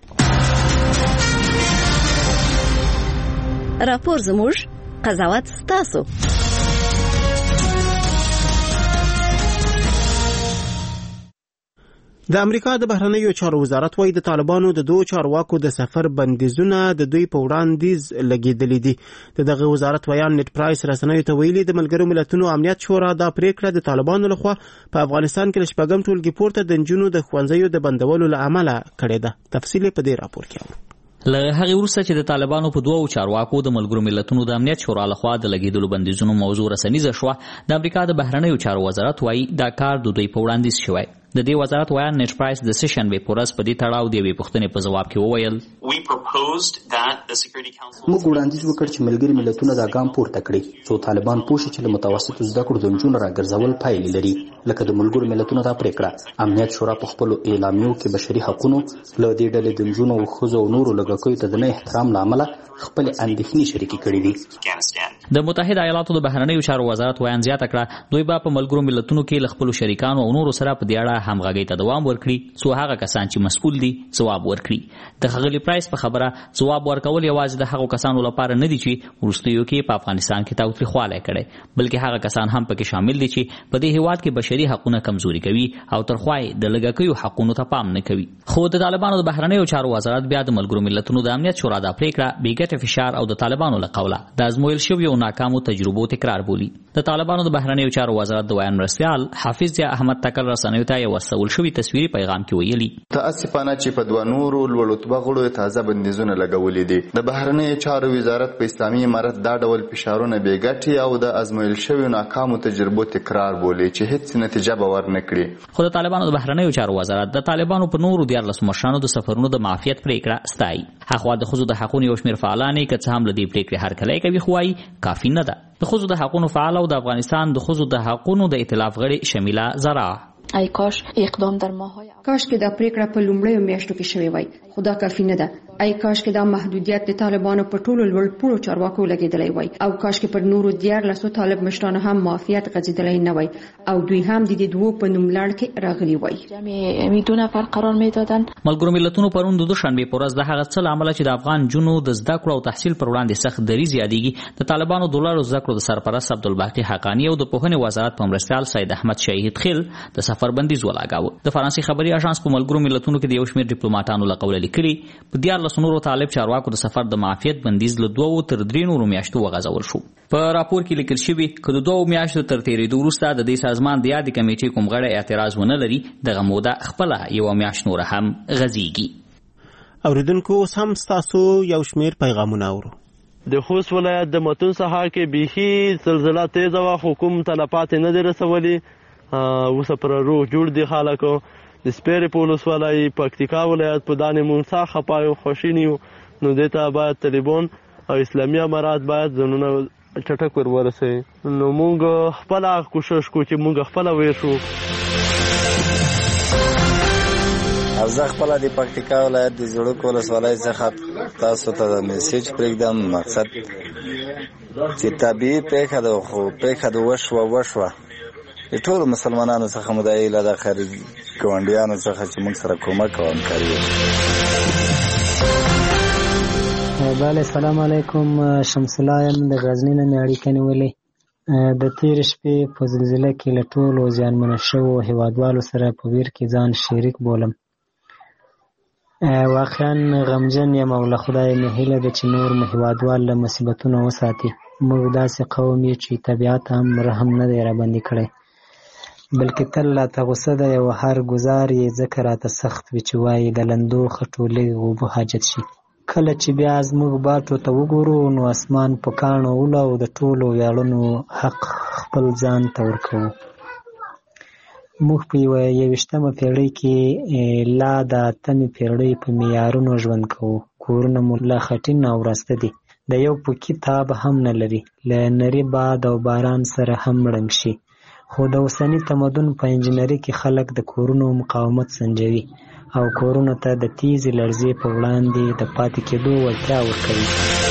راپور زموږ، قضاوت ستاسو. د امریکا د بهرنیو چارو وزارت وايي د طالبانو د دوه چارواکو د سفر بندیزونه د دوی په وړاندیز لګیدلې دي. دغه وزارت ویان نت پرایس رسنیو ته ویلي د ملګرو ملتونو امنیت شورا دا پریکړه د طالبانو لخوا په افغانستان کې شپږم ټولګي پورته د نجونو د ښوونځیو د بندولو له امله کړې ده. تفصیل په دې راپور کې اورو. له هغې وروسته چې د طالبانو په دوو چارواکو د ملګرو ملتونو د امنیت شورا لخوا د لګیدلو بندیزونو موضوع رسنیزه شوه، د امریکا د بهرنیو چارو وزارت وایي دا کار د دوی په وړاندیز شوی. د دې وزارت ویان نیټ پرایس د سشنبې په ورځ په دې تړاو د یوې پوښتنې په ځواب کې وویل موږ وړاندیز وکړ چې ملګري ملتونه دا ګام پورته کړي څو طالبان پوه شي چې له متوسطو زده کړو د نجونو راګرځول پایلې لري لکه د ملګرو ملتونو دا پریکړه امنیت شورا په خپلو اعلامیو کې بشري حقوقو له دې ډلې د نجونو او ښځو او نورو لږکیو ته د نه احترام له امله خپل اندېښنې شریکې کړې دي. د متحده ایالاتو د بهرنیو چارو وزارت ویان زیاته کړه دوی به په ملګرو ملتونو کې له خپلو شریکانو او نورو سره په دې اړه همغږۍ ته دوام ورکړي څو هغه کسان چې مسؤل دي ځواب ورکړي. د ښاغلي پرایس په خبره ځواب ورکول یوازې د هغو کسانو لپاره نه دي چې وروستیو کې په افغانستان کې تاوتریخوالی کړی بلکې هغه کسان هم پکې شامل دي چې په دې هیواد کې بشري حقونه کمزوري کوي او ترخوا یې د لږکیو حقونو ته پام نه کوي. خو د طالبانو د بهرنیو چارو وزارت بیا د ملګرو ملتونو د امنیت شورا دا پریکړه بې ګټې فشار او د طالبانو له قوله د ازمویل شویو ناکامو تجربو تکرار بولي. د طالبانو د بهرنیو چارو وزارت د ویان مرستیال حافظ ضیا احمد تکل رسنیو ته یو استول شوی تصویري پیغام کې ویلي تاسفانه چې په دوه نورو لوړ رتبه غړو تازه بندیزونه لګولې دي. د بهرنیو چارو وزارت په اسلامي امارت دا ډول فشارونه بې ګټې او د ازمویل شویو ناکامو تجربو تکرار بولي چې هیڅ نتیجه به ورنه کړي. خو د طالبانو د بهرنیو چارو وزارت د طالبانو په نورو 14 مشرانو د سفرونو د معافیت پریکړه ستایي. هغه د ښځو د حقوقو یو شمېر فعالان که څه هم له دې پریکړې هرکلی کوي خو وايي کافي نه ده. د ښځو د حقوقو فعال او د افغانستان د ښځو د حقوقو د ائتلاف غړي شمیله زرا ای کاش اقدام در ماهای کاش که دا پریکړه په لومړیو میاشتو کې شوې وای خو دا کافي نه ده. ای کاش که دا محدودیت د طالبانو په ټولو لوړ پوړو چارواکو لګېدلی وای او کاش که پر نورو 14 طالب مشرانو هم معافیت غځېدلی نه وای او دوی هم د دې دوو په نوملړ کې راغلي وای. جمعي 2 نفر قرار میدادن. ملګرو ملتونو پرون د دوشنبې په ورځ د هغه څه له امله چې د افغان جنو د زده کړو او تحصیل پر وړاندې سخت دریځ یادېږي د طالبانو د لارو زده کړو د سرپرست عبدالباقي حقانی او د پوهنې وزارت په مرستیال سید احمد شهید خیل د سفر بندیز ولاګاوه. د فرانسې خبري اژانس په ملګرو ملتونو کې د یو شمېر ډیپلوماټانو له قوله لیکلي په 14 نورو طالب چارواکو د سفر د معافیت بندیز له 2 تر 3 نورو میاشتو وغځول شو. په راپور کې لیکل شوي که د 2 میاشتو تر تېرېدو وروسته د دې سازمان د یادې کمیټې کوم غړی اعتراض ونه لري دغه موده خپله یوه میاشت نوره هم غځېږي. اوریدونکو اوس هم ستاسو یو شمېر پیغامونه اورو. د خوست ولایت د متون سهار کې بیخي زلزله تیزه وه خو کوم تلفات نه دي رسولي. اوسه پر روح جوړ دي خلکو. د سپیرې په ولسوالۍ پکتیکا ولایت په دانې مونږ سا خپایو خوشینی یو نو دې ته باید طالبان او اسلامي امارات باید ځانونه چټک ور ورسوي. نو مونږ خپله کوشش کوو چې مونږ خپله ویر شو. او زه خپله د پکتیکا ولایت د زړوک ولسوالۍ څخه تاسو ته د میسیج پرېږدم. مقصد چې طبیعي پېښه ده خو پېښه د وشوه د ټولو مسلمانانو څخه مو دا هیله ده خارجي ګاونډیانو څخه چې موږ سره کومک او همکاري وکړي. بله سلام علیکم. شمس الله یم د غزني نه مې اړیکه نیولې. د تېرې شپې په زلزله کې له ټولو زیانمنه شوو هیوادوالو سره په ویر کې ځان شریک بولم. واقعا غمجن یم او له خدایه مې هیله ده چې نور مو هیوادوال له مصیبتونو وساتي. موږ داسې قوم یو چې طبیعت هم رحم نه دی راباندې کړی بلکې تل راته غوسه ده او هر ګزار یې ځکه راته سخت وي چې وایي د لندو خټو لږ اوبه حاجت شي. کله چې بیا زموږ باټو ته وګورو نو اسمان په کاڼو ولو د ټولو ویاړونو حق خپل ځان ته ورکوو. موږ په 21مه پیړۍ کې لا د 8مې پیړۍ په معیارونو ژوند کوو. کورونه مو لا خټین او وراسته دي. د یو پوکي تاب هم نه لري. له نري باد او باران سره هم ړنګ شي. خو د اوسني تمدن په انجنیري کې خلک د کورونو مقاومت سنجوي او کورونو ته د تیزې لړزې په وړاندې د پاتې کېدو وړتیا ورکوي.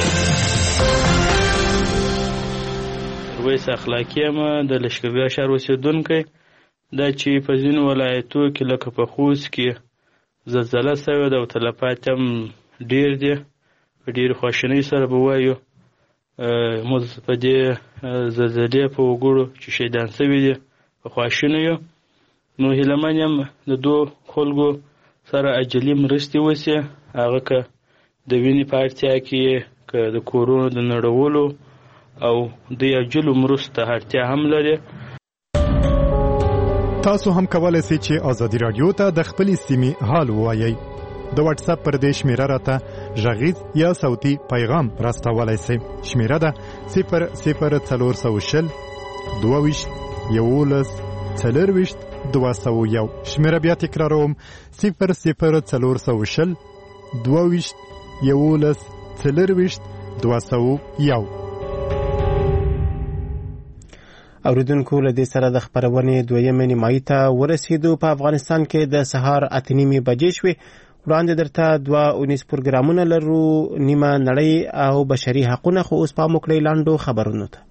ویس اخلاقی یم د لشکرګاه ښار اوسېدونکی. دا چې په ځینو ولایتو کې لکه په خوست کې زلزله شوې ده او تلفات هم ډېر دي. په ډېرې خواشینۍ سره به وایو موږ په دې زلزلې په وګړو چې شهیدان شوي دي په خواشینیو. نو هیلهمن یم د دو خلکو سره عاجلې مرستې وشي. هغه که د وینې په اړتیا کې که د کورونو د نړولو او د عاجلو مرستو ته اړتیا هم لري. تاسو هم کولای شئ چې ازادي رادیو ته د خپلې سیمې حال ووایئ. د واتس اپ پر دې شمیره راته غږیز یا صوتي پیغام راستولای شئ. شمیره ده 00420 22 11 00201 شمیره بیا تکراروم 00420 22 11 00201. اوریدونکو له دې سره د خبرونې دویمه نیمایي ته ورسېدو. په افغانستان کې د سهار 8:30 بجې شوې. وړاندې درته 2 پروګرامونه لرو، نیمه نړۍ او بشري حقونه، خو اوس پام وکړئ لاندو خبرونو ته.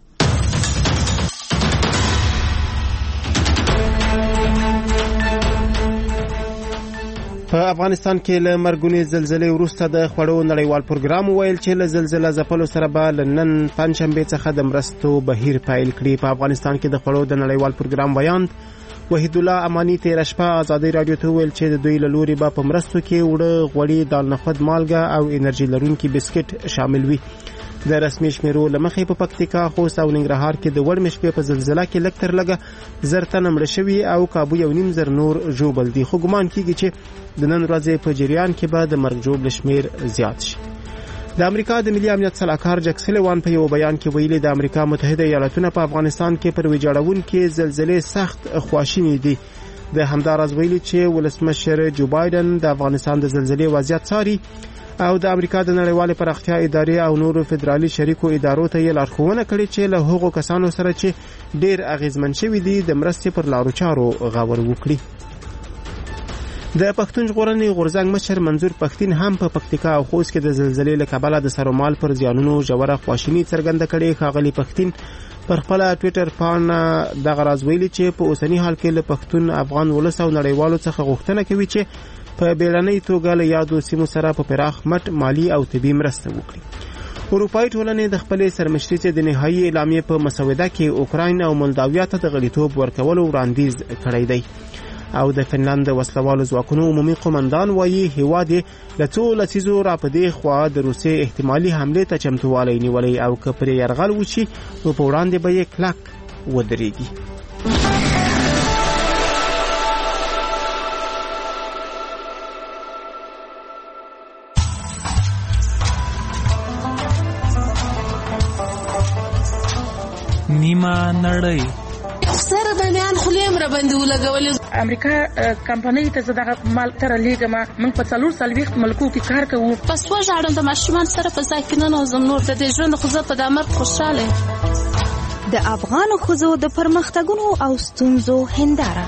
په افغانستان کې له مرګونې زلزلې وروسته د خوړو نړیوال پروګرام ویل چې له زلزلې ځپلو سره به له نن پنجشنبې څخه د مرستو بهیر پیل کړي. په افغانستان کې د خوړو د نړیوال پروګرام ویاند وحید الله امانی تېره شپه ازادي رادیو ته ویل چې د دوی له لوري به په مرستو کې وړه، غوړي، دال نخود، مالګه او انرژي لرونکي بسکټ شامل وي. د رسمي شمیرو له مخې په پکتیکا، خوست او ننګرهار کې د وړمې شپې په زلزله کې لږ تر لږه 1000 تنه مړه شوي او کابو 1.5 زر نور ژوبل دي، خو ګمان کېږي چې د نن ورځې په جریان کې به د مرګ ژوبل شمیر زیات شي. د امریکا د ملي امنیت سلاکار جک سلیوان په یو بیان کې ویلي د امریکا متحده ایالاتونه په افغانستان کې پر ویجاړونکې زلزلې سخت خواشیني دي. د همداراز ویلي چې ولسمشر جو بایدن د افغانستان د زلزلې وضعیت څاري او د امریکا د نړیوالې پراختیا ادارې او نورو فدرالي شریکو ادارو ته یې لارښوونه کړې چې له هغو کسانو سره چې ډېر اغیزمن شوي دي د مرستې پر لارو چارو غور وکړي. د پښتون ژغورنې غورځنګ مشر منظور پښتين هم په پکتیکا او خوست کې د زلزلې له کبله د سرومال پر زیانونو ژوره خواشیني څرګنده کړې. ښاغلي پښتين پر خپل ټوئیټر باندې دغه راز ویلي چې په اوسنی حال کې له پښتون افغان ولس او نړیوالو څخه غوښتنه کوي چې په بیړنۍ توګه له یادو سیمو سره په پراخ مټ مالی او طبي مرسته وکړي. اروپایي ټولنې د خپلې سرمشري د نهایي اعلامیې په مسوده کې اوکراین او مولداویا ته د غړیتوب ورکولو وړاندیز کړی دی او د فنلند وسلوالو ځواکونو عمومي قومندان وایي هیواد له څو لسیزو را په دې خوا د روسیې احتمالي حملې ته چمتووالی نیولی او که پرې یرغل وشي نو په وړاندې به یې کلک ودرېږي. نیمه نړۍ سره د نیان خلیم را باندې ولګولې. امریکا کمپنۍ ته زداغه مال تر لیګما موږ په 4 ملکو کې کار کوو. پس وژاړم د ماشومان سره په ځای کې نه نوزم نور د ژوند خو زه په دامر خوشاله. د افغان ښځو د پرمختګونو او ستونزو هنداره.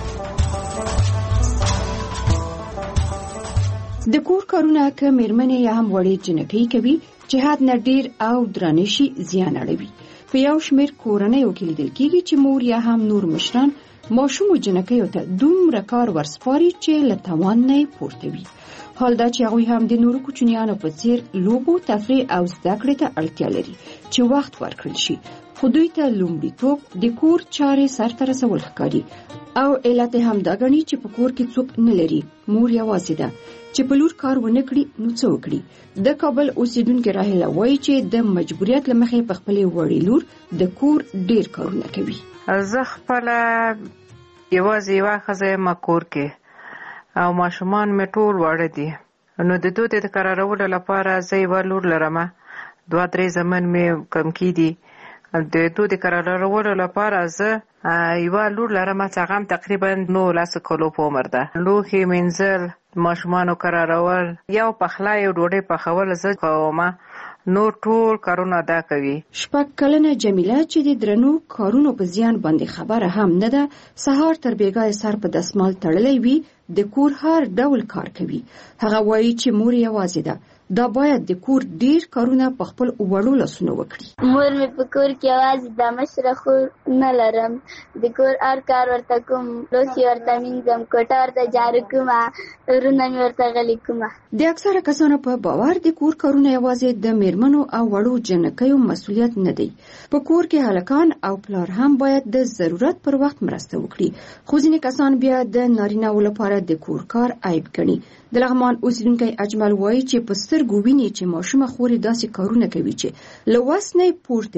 د کور کارونه که میرمنې یا هم وړې جنکۍ کوي چې حد نه ډیر او درانه شي زیان اړوي. په یو شمېر کورنیو کې لیدل کېږي چې مور یا هم نور مشران ماشوم او جنکیو ته دومره کار ورسپاري چې له توان نه پورته وي. حال دا چې هغوی هم د نورو کوچنیانو په څیر لوبو، تفریح او زده کړې ته اړتیا لري چې وخت ورکړل شي، خو دوی ته لومړیتوب د کور چارې سرته رسول ښکاري او علت هم دا ګڼي چې په کور کې څوک نه لري، مور یوازې ده چې په لور کار ونه کړي نو څه وکړي. د کابل اوسیدونکې راهیله وایي چې د مجبوریت له مخې په خپلې وړې لور د کور ډیر کارونه کوي. زه خپله یوازې یوه ښځه یم کور کې او ماشومان مې ټول واړه دي، نو د دوی د قرارولو لپاره زه یوه لور لرم، 2-3 زمن مې کم کېدي. د دوی د قرارولو لپاره زه یوه لور لرم چې هغه هم تقریبا 19 کلو په عمر ده. لوښي مینځل، ماشومانو قرارول، یو پخلی او ډوډۍ پخول زه کوم، نور ټول کارونه دا کوي. 6 کلنه جمیله چې د درنو کارونو په زیان باندې خبره هم نه ده، سهار تر بیګای سر په دسمال تړلې وي، د کور هر ډول کار کوي. هغه وایي چې مور یوازې ده، دا باید د کور ډیر کارونه په خپل وړو لاسونو وکړي. مور مې په کور کې یوازې د مشره خور نه لرم، د کور هر کار ورته کوم، لوښي ورته مینځم، کوټه ورته جارو کوم، ورونه مې ورته غلي کوم. د اکثره کسانو په باور د کور کارونه یوازې د میرمنو او وړو جنکیو مسؤلیت نه دی. په کور کې هلکان او پلار هم باید د ضرورت پر وخت مرسته وکړي، خو ځینې کسان بیا د نارینه‌و لپاره د کور کار عیب ګڼي. د لغمان اوسیدونکی اجمل وایي چې په سترګو ویني چې ماشومه خورې داسې کارونه کوي چې له وس نه پورته وي،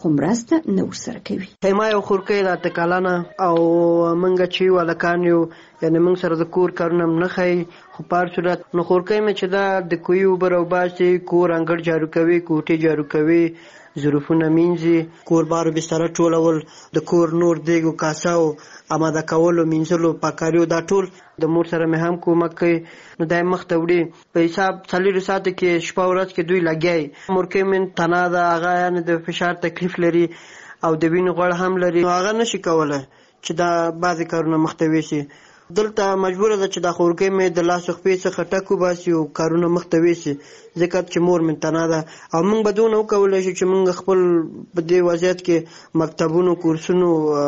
خو مرسته نه ورسره کوي. ما یو خورکۍ د تکالانه او منګه چې ولکان یو یعنی موږ سره د کور کارونه نه خي خو په هر صورت نو خورکۍ مې چې دا د کوی اوبه راوباسي کور انګړ جارو کوي کوټې جارو کوي ظروفونه مینځي کور بار بستر ټولول د کور نور دیګو کاساو اماده کولو مینځلو پاکاریو دا ټول د مور سره مې هم کومک کوي نو دای مخته وړي په حساب 4 ساعت کې شپه ورځ کې دوی لګي مورکې من تنا دا هغه یعنی د فشار تکلیف لري او د وینې غوړ هم لري هغه نشي کولای چې دا بعضی کارونه مختوي شي دلته مجبور ده چې د خورکۍ مې د لاس خپې څخه ټکو باسي او کارونه مختوي شي ځکه چې مور من تنا ده او موږ بدون وکولای شو چې موږ خپل په دې وضعیت کې مکتبونو کورسونو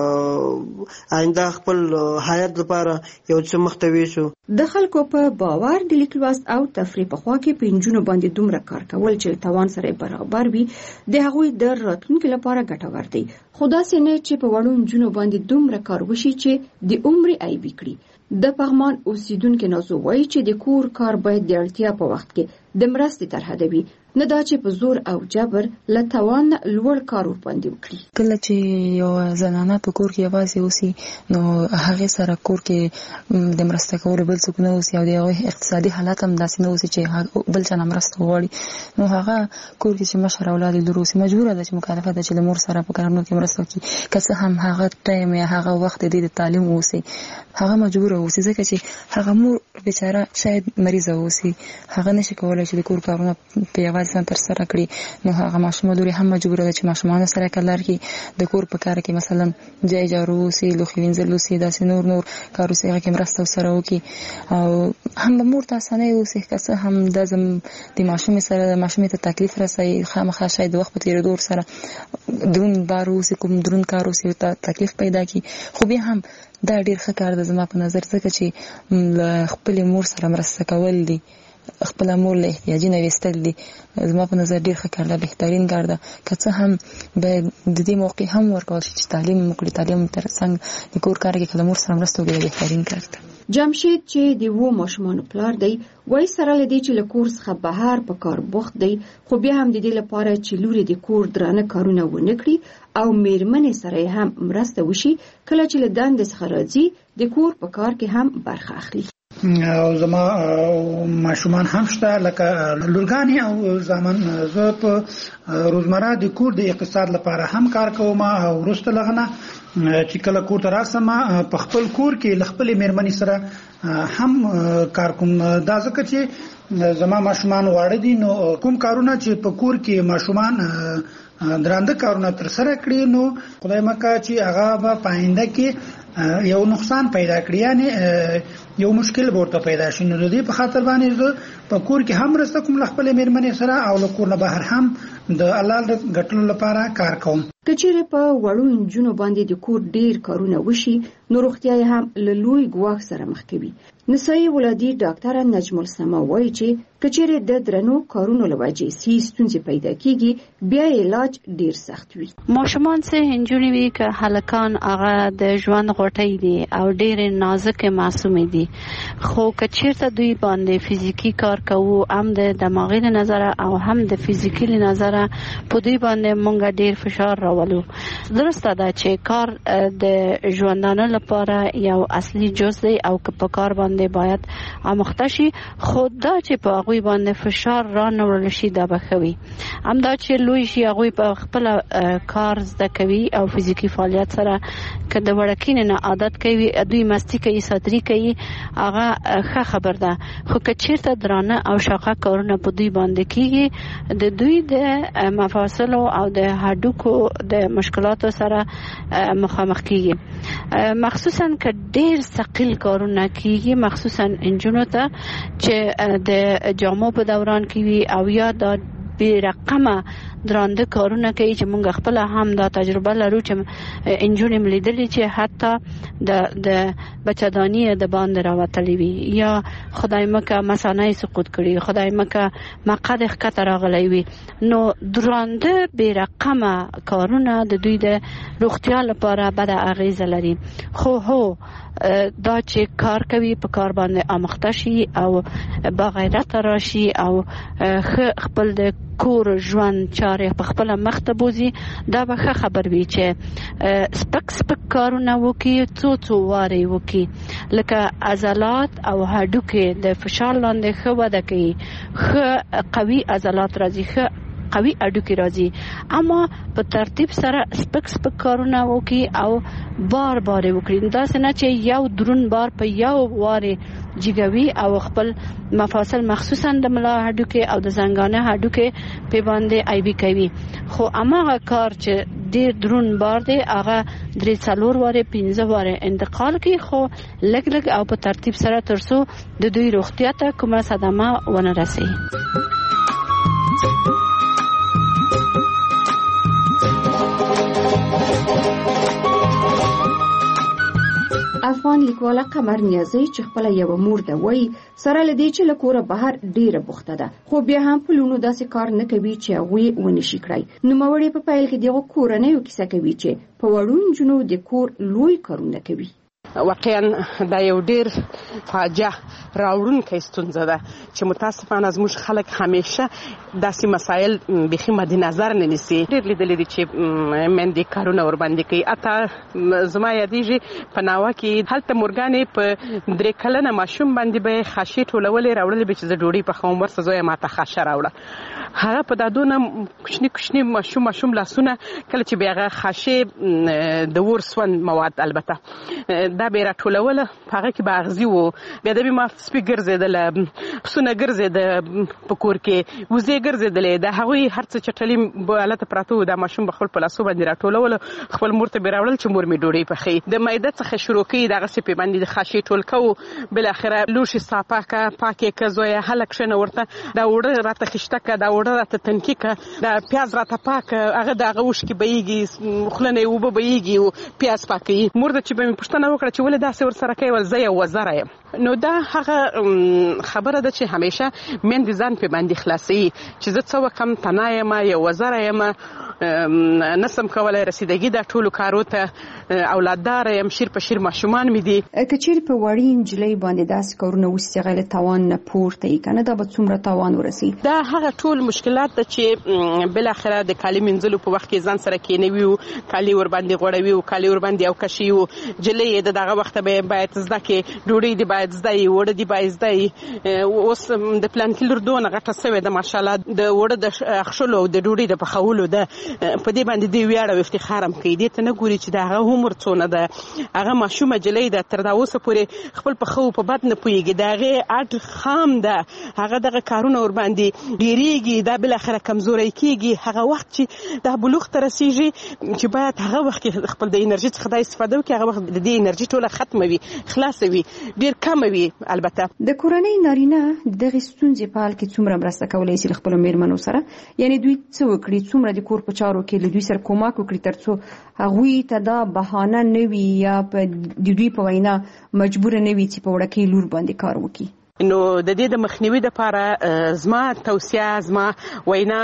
آینده خپل حیات لپاره یو څه مختوي شو. د خلکو په باور د لیک لوست او تفریح په خوا کې په نجونو باندې دومره کار کول چې توان سره برابر وي د هغوی د راتلونکي لپاره ګټور دی خو داسې نه چې په وړو نجونو باندې دومره کار وشي چې د عمر عیب کړي. د پغمان اوسیدونکو نازو وایي چې د کور کار باید د اړتیا په وخت کې د مرستې تر حده وي نه دا چې په زور او جبر له توان لوړ کار ورباندې وکړي. کله چې یو زنانه په کور کې یوازې اوسي نو هغه سره کور کې د مرسته کولو بل څوک نه اوسي او د اقتصادي حالت هم داسې نه اوسي چې بل چا مرسته وغواړي نو هغه کور کې چې مشر اولاد لري اوسي مجبوره ده چې مکلفه ده چې د مور سره په کارونو کې مرسته وکړي که څه هم هغه ټایم یا هغه وخت د تعلیم اوسي هغه مجبوره اوسي ځکه چې هغه مور بیچاره شاید مریضه اوسي هغه نشي کولای چې د کور کارونه په یوازې تر سره کړي نو هغه ماشومه لوري هم مجبوره ده چې ماشومان سره کلر کې د کور په کار کې مثلا جای جارو سي لوخي وینځل سي داسې نور کارو سي هغه کې مرسته سره وکړي او هم مور تاسو نه اوسي که څه هم د زم د ماشومې سره د ماشومې ته تکلیف راسي خامخا شاید وخت په تیرېدو سره درون بارو سي کوم درون کارو سي ته تکلیف پیدا کی خو به هم دا ډیر ښه کار ده زما په نظر ځکه چې خپل مور سره مرسته کول دي خپل مور له احتیاجي نه وستل دي زما په نظر ډیر ښه کار ده بهترین کار ده که څه هم به د دې موقع هم ورکول شي چې تعلیم وکړي تعلیم تر څنګ د کور کار کې کله مور سره مرسته وکړي بهترین کار ده. جمشید چې د وو ماشومان پلار دی وای سره لدی چې له کور څخه بهر په کار بوخت دی خو بیا هم د دې لپاره چې لوري د کور درانه کارونه ونه کړي او میرمنې سره هم مرسته وشي کله چې له دندې څخه راځي د کور په کار کې هم برخه اخلي. او زما ماشومان هم شته لکه لورګانی او زمان زه په روزمره د کور د اقتصاد لپاره هم کار کوم او ورسته لغنه چې کله کور ته راسم په خپل کور کې خپل میرمنې سره هم کار کوم دا ځکه چې زما ماشومان واړه دي نو کوم کارونه چې په کور کې ماشومان درانده کارونه تر سره کړی نو خدای مکه چې هغه په پاینده کې یو نقصان پیدا کړی یعنی یو مشکل ورته پیدا شي نو د دې په خاطر باندې زه په کور کې هم رسته کوم خپل میرمنې سره او له کور نه بهر هم د الله د ګټلو لپاره کار کوم. کچېره په وړو نجونو باندې د کور ډیر کارونه وشي نو روغتیا هم له لوی ګواښ سره مخ کوي. نسایي ولادي ډاکټره نجم السما وایي چې کچېره د درنو کارونو لوجې سي ستونزې پیدا کیږي بیا علاج ډیر سخت وي. ماشومان څه هنجونی وي که هلکان هغه د ژوند غوټۍ دي او ډیر نازک معصومې دي خو کچېرته دوی باندې فزیکی کار کوو هم د دماغي نظر او هم د فزیکی نظر په دوی باندې مونږ ډیر فشار راولو. درسته ده چې کار د ژوندانه لپاره یو اصلي جز دی او که په کار باندې باید آموخته شي خو دا چې په هغوی باندې فشار را نه وړل شي دا به ښه وي. همدا چې لوی شي هغوی په خپله کار زده کوي او فزیکي فعالیت سره که د وړکینې نه عادت کوي دوی مستی کوي ساتري کوي هغه ښه خبر ده خو که چیرته درانه او شاقه کارونه په دوی باندې کیږي د دوی د مفاصلو او د هډوکو د مشکلاتو سره مخامخ کیږي مخصوصا که ډیر ثقیل کارونه کیږي مخصوصا انجونو ته چې د جامو په دوران کې وي او یا د بی رقمه درانده کارونه کوي چې مونږ خپل هم دا تجربه لرو چې انجونې ملیدلې چې حتی د بچه‌دانی د باندې راوتلې وي یا خدای مکه مثانه سقوط کړي خدای مکه مقعد ښکته راغلی وي نو درانده بی رقمه کارونه د دوی د روغتیا لپاره بد اغیزه لري خو هو دا چې کار کوي په کار باندې آموخته شي او با غیرت راشي او خپل د کور ژوند چارې په خپل مخ ته بوزي دا به ښه خبر وي چې سپک کارونه وکړي څو وارې وکړي لکه عضلات او هډوکي د فشار لاندې ښه وده کوي ښه قوي عضلات راځي ښه قوي اډوکی راځي اما په ترتیب سره سپک کارونه وکړي او بار وکړي دا څنګه چې یو درون بار په یو واره جګوي او خپل مفاصل مخصوصا د ملا هډوکی او د زنګانه هډوکی په باندې ایبي کوي خو اماغه کار چې ډیر درون بار دی هغه 3-4 واره 15 واره انتقال کوي خو لګ او په ترتیب سره ترڅو د دوی روغتیا ته کومه صدمه ونه رسي. افغان لیکواله قمر نیازی چې خپل یو مور ده وایي سره لدی چې لکوره بهر ډیره بوخته ده خو بیا هم په لونو داسې کار نه کوي چې هغه ونشي کړای نو موري په پایل کې دغه کورنۍ کیسه کوي چې په وړون جنو د کور لوی کارونه کوي واقعا دا یو ډیر فاجعه راوړونکې ستونزه ده چې متاسفانه زموږ خلک همیشه داسې مسایل بخي مد نظر نه نیسي ډیر لیدلې دي چې مندې کارونه ور باندې کوي اته زما یادېږي په ناوه کې هلته مورګانې په 3 کلنه ماشوم باندې به خاشې ټولولې راوړلې به چې د ډوډۍ په خوم ورسره زوی ماته خاشه راوړه هغه په دادونه کوچني ماشوم لاسونه کله چې بیاغه خاشې د ورسون مواد البته دا به راټولوله هغه کې به اغزي وو بیا د ما سپي ګرځېدل پسونه ګرځېد په کور کې وزې ګرځېدلې د هغوی هر څه چټلي حالت پراته و د ماشوم بخل په لاسو باندې راټولول خپل مور ته به راوړل چې مور می ډوډۍ پخې د معده څخه شروع کړي دغه سپي باندې د خاشې ټول کو بل اخره لوشي صاپاکه پاکه کزویا هلک شنه ورته دا وړه راته خشتکه دا وړه راته تنکیکه دا پیاز راته پاک هغه دغه وش کې بېږي خلنه وب بېږي او پیاز پاکي مور د چې به پښتنه وکړه چې ولې داسې ور سره کوي ول زه یو وزره یم نو دا هغه خبره ده چې همیشه من دي ځان په باندې خلاصي چې زه څو کم تنایم یو وزره یم نسم کولای رسیدګي دا ټولو کارو ته اولاددار یم شیر په شیر ماشومان مې دي کچیر په وړي انجلۍ باندې داسې کارونه وستغل توان نه پورته یې کنه دا به څومره توان ورسي دا هغه ټول مشکلات ده چې بل اخره د کالی منځلو په وخت کې ځان سره کېنوي او کالی ور باندې غوړوي او کالی ور باندې او کشي او جلې دغه وخت به باید زده کې ډوډۍ دی باید زده وړه دی باید زده اوس د پلان کې لور دونه غټه سوي د ماشاءالله د وړه د اخښلو او د ډوډۍ د پخولو د په دې باندې دی ویاړ او افتخارم کوي دې ته نه ګوري چې دا هغه عمر څونه ده هغه ماشومه جلې ده تر دا اوسه پورې خپل په خو په بد نه پويږي دا هغه اډ خام ده هغه دغه کارونه ور باندې ډیریږي دا بل اخره کمزوري کیږي هغه وخت چې دا بلوغ تر رسیږي چې باید هغه وخت خپل د انرژي څخه د استفاده وکړي هغه وخت د دې انرژي ټوله ختموي خلاصوي ډیر کم وي البته د کورنۍ نارینه دغه ستونزې په حال کې څومره مرسته کولای شي خپل میرمنو سره یعنی دوی څه وکړي څومره د کور په چارو کې له دوی سره کومک وکړي ترڅو هغوی ته دا بهانه نه وي یا په دوی په وینا مجبور نه وي چې په وړکې لور باندې کار وکړي نو د دې د مخنیوي لپاره زما توصیه زما وینا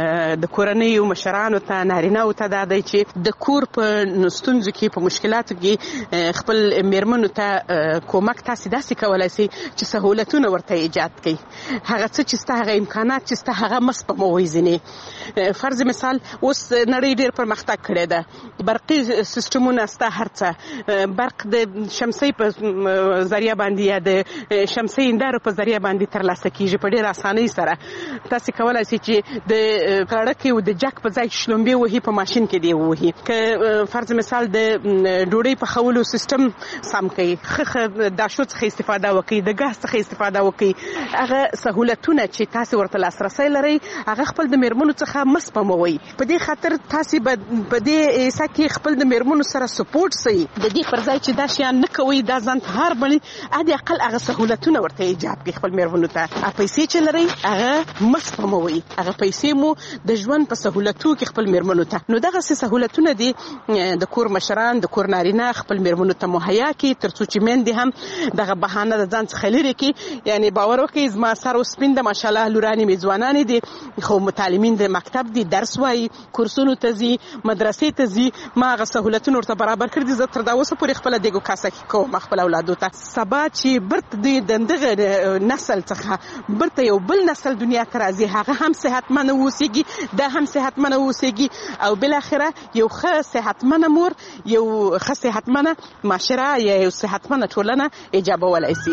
د کورنۍ مشرانو ته نارینه او ته دا دی چې د کور په ستونزو کې په مشکلاتو کې خپل میرمنو ته کومک تاسو داسې کولای شئ چې سہولتونه ورته ایجاد کړئ هغه څه چې ستاسو امکانات چې ستاسو هغه مس په موازنه فرض مثال اوس نړۍ ډیر پرمختګ کړی ده برقي سیستمونه ستاسو هرڅه برق د شمسي په ذریعہ باندې یا د شمسي دارو په ذریعہ باندې ترلاسه کیږي په ډیر اسانۍ سره تاسو کولای شئ چې د غړکې او د جک په ځای شلومبي وهي په ماشين کې دی وهي ک فرض مثال د ډوډۍ په خولو سیستم سم کوي خخ د شوت څخه استفاده وکړي د ګاز څخه استفاده وکړي هغه سہولتونه چې تاسو ورته لاسرسي لري هغه خپل د میرمنو څخه مسپموي په دې خاطر تاسو په دې ایسا کې خپل د میرمنو سره سپورټ سي د دې پر ځای چې دا شیان نه کوي دا ځان هر بل اده اقل هغه سہولتونه ورته ایجاب کې خپل میرمنو ته پیسې چې لري هغه مسپموي هغه پیسې مو د ژوند په سہولتو کې خپل میرمنو ته نو دغه سہولتونه دي د کور مشران د کور نارینه خپل میرمنو ته مهیا کې ترڅو چې مندې هم دغه بهانه د ځان څخه لري کې یعنی باور وکړئ زما سره اوس پینده ماشاءالله لورانی میځوانان دي خو متعلمین د مکتب دي درس وایي کورسونو ته ځي مدرسې ته ځي ما هغه سہولتونه ورته برابر کړي زه تر دا اوسه پورې خپل دغه کاسه کې کوم خپل اولادو ته سبا چې برت دي دغه نسل څخه برته یو بل نسل دنیا ته راځي هغه هم صحتمند اوسېږي دا هم صحتمند اوسېږي او بالاخره یو ښه صحتمند مور یو ښه صحتمند معاشره یا یو صحتمند ټولنه ایجابولای شي.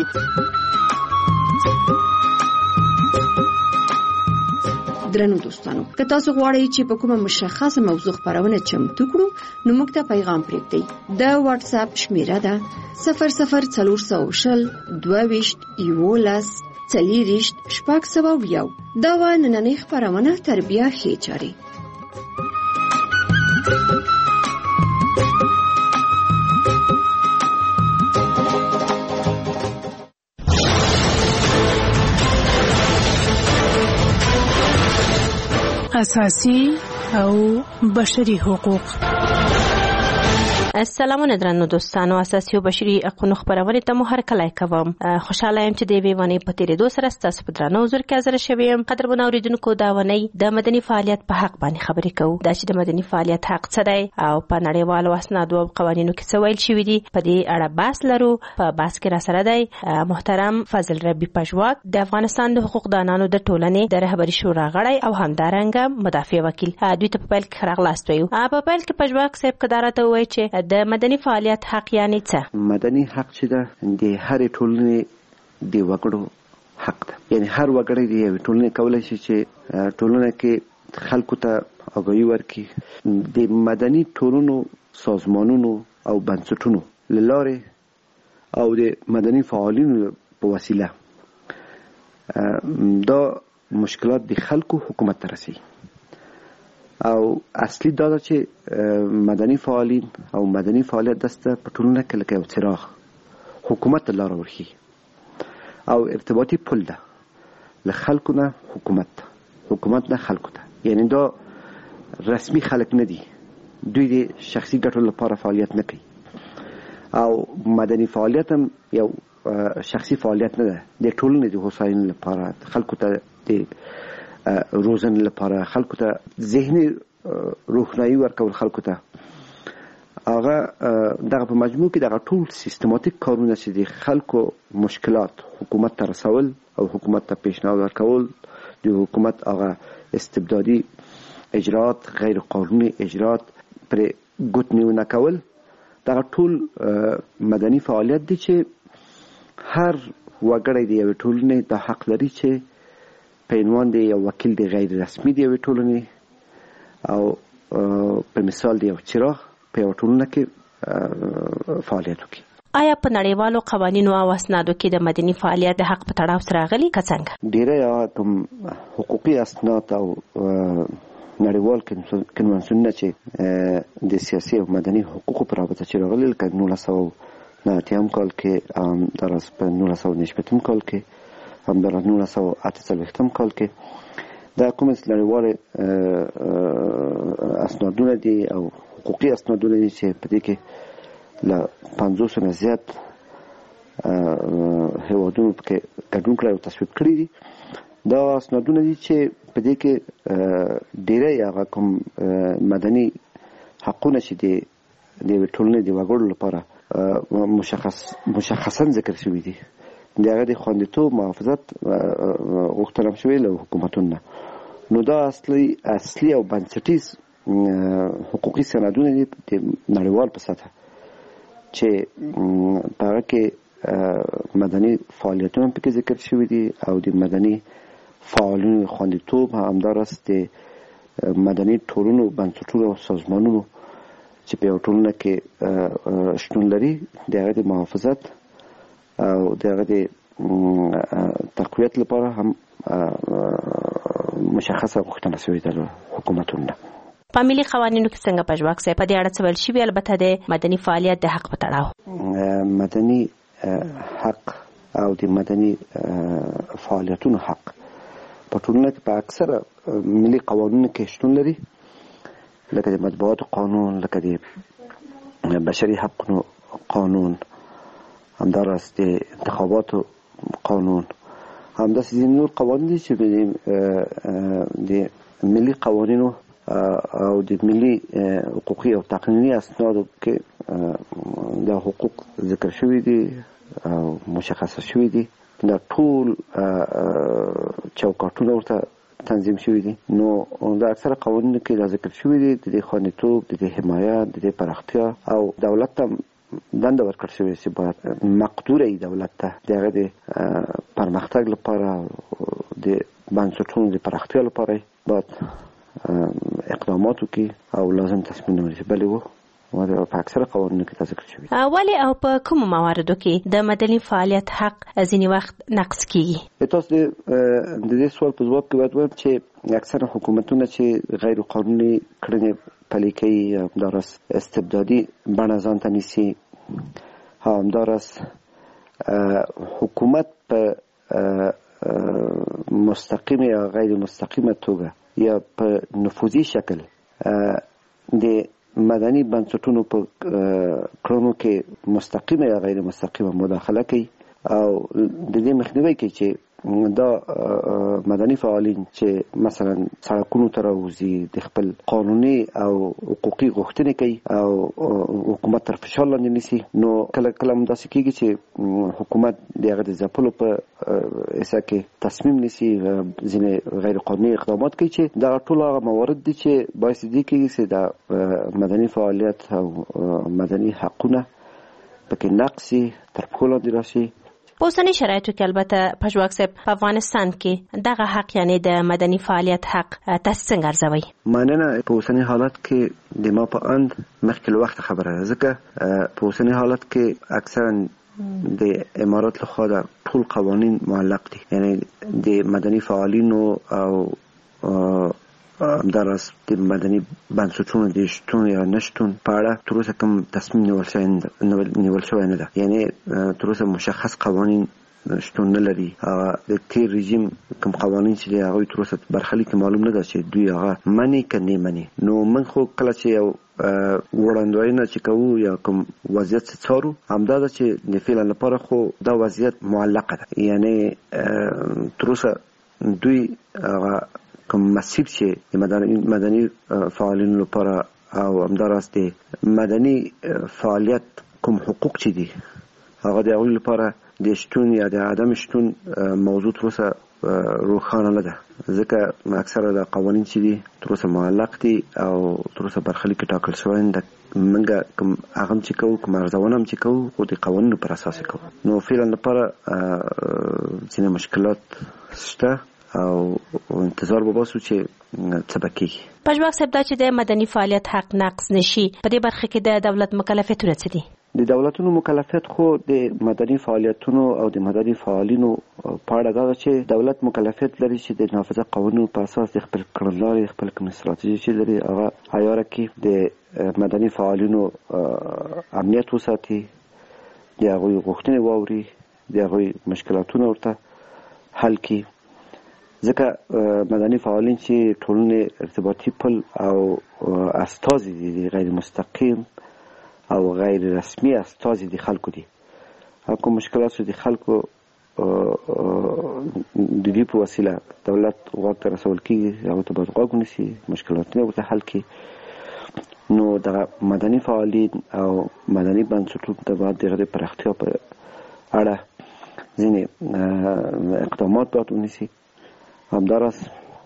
درنو دوستانو که تاسو غواړئ چې په کومه مشخصه موضوع خبرونه چمتو کړو نو موږ ته پیغام پرېږدئ. د واتس اپ شمیره ده 00420 22 11 40 600. دا و نننۍ خبرونه تربیه ښې چارې. اساسي او بشري حقوق. السلام درنو دوستانو، اساسي او بشري حقوقو خبرونه ته مو هر کله کوم. خوشاله یم چې د ویونې په تیرې دوه سره تاسو په درنو حضور کې حاضر شوم. قدرمن اوریدونکو دا ونی د مدني فعالیت په حق باندې خبرې کوو. دا چې د مدني فعالیت حق څه دی او په نړیوالو اسنادو او قوانینو کې څه ویل شوی دي په دې اړه بحث لرو. په بحث کې را سره دی محترم فضل ربی پژواک د افغانستان د حقوق دانانو د ټولنې د رهبری شورا غړی او همدارنګه مدافع وکیل. دوی ته په پیل کې راغلاست ویو. په پیل کې پژواک صاحب کدارته وایي چې د مدني فعالیت حق یعنی څه؟ مدني حق چې ده د هرې ټولنې د وګړو حق ده. یعنی هر وګړی د یوې ټولنې کولی شي چې ټولنه کې خلکو ته آګاهي ورکړي. د مدني ټولنو سازمانونو او بنسټونو له لارې او د مدني فعالینو په وسیله دا مشکلات د خلکو حکومت ته رسي. او اصلي دا ده چې مدني فعالین او مدني فعالیت دسته په ټولنه کې لکه یو څراغ حکومت ته لاره ورښي او ارتباطي پل ده له خلکو نه حکومت نه خلکو ته. یعنی دا رسمي خلک نه دي، دوی د شخصي ګټو لپاره فعالیت نه کوي او مدني فعالیت هم یو شخصي فعالیت نه ده، د ټولنې د هوساینې لپاره، خلکو ته د روزنې لپاره، خلکو ته ذهني روښنايي ورکول، خلکو ته هغه دغه په مجموع کې دغه ټول سیستماتیک کارونه چې د خلکو مشکلات حکومت ته رسول او حکومت ته پیشنهاد ورکول، د حکومت هغه استبدادي اجرات، غیر قانوني اجرات پر ګوت نیونه کول، دغه ټول مدني فعالیت دی چې هر وګړی د یوې ټولنې د حق لري چې په عنوان دی یو وکیل دی غیر رسمي دی یوې ټولنې او په مثال دی یو څراغ په یو ټولنه کې فعالیت وکړي. آیا په نړیوالو قوانینو او اسنادو کې د مدني فعالیت د حق په تړاو سره راغلي که څنګه؟ ډیره کوم حقوقي اسناد او نړیوال کنوانسیونونه چې د سیاسي او مدني حقوقو په رابطه چې راغلي لکه 1990 کال کې همداراز په 1990 کال کې همداراز 1948 کال کې دا کوم نړیوال اسنادونه دي او حقوقي اسنادونه دي چې په دې کې له 500 نه زیات هیوادونو پکې ګډون کړی او تصویب کړي دي. دا اسنادونه دي چې په دې کې ډېری هغه کوم مدني حقونه چې د ټولنې د وګړو لپاره مشخصا ذکر شوي دي، د هغه د خوندیتوب محافظت غوښتنه شوې له حکومتونو. نو دا اصلي او بنسټیز حقوقي سندونه دي د نړیوال په سطح چې په هغه کې مدني فعالیتونه پکې ذکر شوي دي او د مدني فعالینو خوندیتوب همداراز د مدني ټولنو بنسټونو او سازمانونو چې په یو ټولنه کې شتون لري د هغه د محافظت او د هغه د تقویت لپاره هم مشخصه غوښتنه شوې ده له حکومتونو. په ملي قوانینو کې څنګه پژواک صاحب په دې اړه څه ویل شوي؟ البته د مدني فعالیت د حق په تړاو مدني حق او د مدني فعالیتونو حق په ټولنه کې په اکثره ملي قوانینو کې شتون لري، لکه د مطبوعاتو قانون، لکه د بشري حقوقو قانون، همداراز د انتخاباتو قانون، همداسې ځینې نور قوانین دي چې د ملي قوانینو او د ملي حقوقي او تقنیني اسنادو کې دا حقوق ذکر شوي دي او مشخص شوي دي دا ټول چوکاټونه ورته تنظیم شوی دي. نو دا اکثره قوانینو کې دا ذکر شوی دي د خوندیتوب، د حمایت، د پراختیا او دولت ته دنده ورکړل شوې چې باید مقدور ای دولت ته دغه د پرمختګ لپاره د بنسټونو د پراختیا لپاره باید اقدامات وکړي او لازم تصمیم ونیسي. بلې و په اکثره قوانینو کې ذکر شوی. ولې او په کوم مواردو کې د مدني فعالیت حق ځینې وخت نقض کیږي؟ تاسو د دې سوال په ځواب کې باید ووایم چې اکثره حکومتونه چې غیر قانوني کړنې پلي کوي، همداراز استبدادي بڼه ځان ته نیسي، همداراز حکومت په مستقیم یا غیر مستقیمه توګه یا په نفوذي شکل د مدني بنسټونو په کړنو کې مستقیمه یا غیر مستقیمه مداخله کوي او د دې مخنیوي کوي چې دا مدني فعالین چې مثلا سړکونو ته راوځي د خپل قانوني او حقوقي غوښتنې کوي او حکومت تر فشار لاندې نیسي. نو کله کله داسې کېږي چې حکومت د هغه د ځپلو په حصه کې تصمیم نیسي، ځینې غیر قانوني اقدامات کوي چې دا ټول هغه موارد دي چې باعث دي کېږي چې د مدني فعالیت او مدني حقونه پکې نقصي تر پښو لاندې راشي. په اوسني شرایطو کې البته پژواک صاحب په افغانستان کې دغه حق یعنی د مدني فعالیت حق تاسو څنګه ارزوئ؟ مننه. په اوسني حالت کې د ما په اند مخکې له وخت خبره ده، ځکه په اوسني حالت کې اکثرا د امارات لخوا د ټول قوانین معلق دي، یعنی د مدني فعالینو او همداراز د مدني بنسټونو د شتون یا نشتون په اړه تر اوسه کوم تصمیم نیول شوی نه ده. یعنی تر اوسه مشخص قوانین شتون نه لري. د تیر رژیم کوم قوانین چې دی هغه تر اوسه برخلیک معلوم نه ده چې دوی هغه منی کني منی. نو من خو کله چې یو وړاندوینه چې کوو یا کوم وضعیت څارو همدا ده چې د فعل لپاره خو دا وضعیت معلقه ده. یعنی تر اوسه دوی هغه کوم مسیب چې مدني فعالینو لپاره او همداراز د مدني فعالیت کوم حقوق چې دي هغه د هغوی لپاره د شتون یا د عدم شتون موضوع تر اوسه روښانه نه ده، ځکه اکثره د قوانین چې دي تر اوسه معلق دي او تر اوسه برخلیک ټاکل شوی نه ده. موږ کوم هغه چې کوو، کوم ارزونه هم چې کوو خو د قوانینو پر اساس کوو. نو فعلا لپاره ځینې مشکلات شته او انتظار وباسو چې څه به کېږي. پژواک صاحب دا چې د مدني فعالیت حق نقض نشي، په دې برخه کې د دولت مکلفیتونه څه دي؟ د دولتونو مکلفیت خو د مدني فعالیتونو او د مدني فعالینو په اړه دا چې دولت مکلفیت لري چې د نافذه قوانینو په اساس د خپل کړنلارې، خپل کوم استراتیژي چې لري هغه عیاره کړي، د مدني فعالینو امنیت وساتي، د هغوی غوښتنې واوري، د هغوی مشکلاتونه ورته حل کړي. ځکه مدني فعالین چې ټولنې ارتباطي پل او استازي دي، غیر مستقیم او غیر رسمي استازي د خلکو دي. کوم مشکلات چې د خلکو د دې په وسیله دولت غوږ ته رسول کېږي هغو ته باید غوږ ونیسي، مشکلاتونه ورته حل کړي. نو دغه مدني فعالین او مدني بنسټونو ته باید دغه د پراختیا په اړه ځینې اقدامات باید ونیسي. همداراز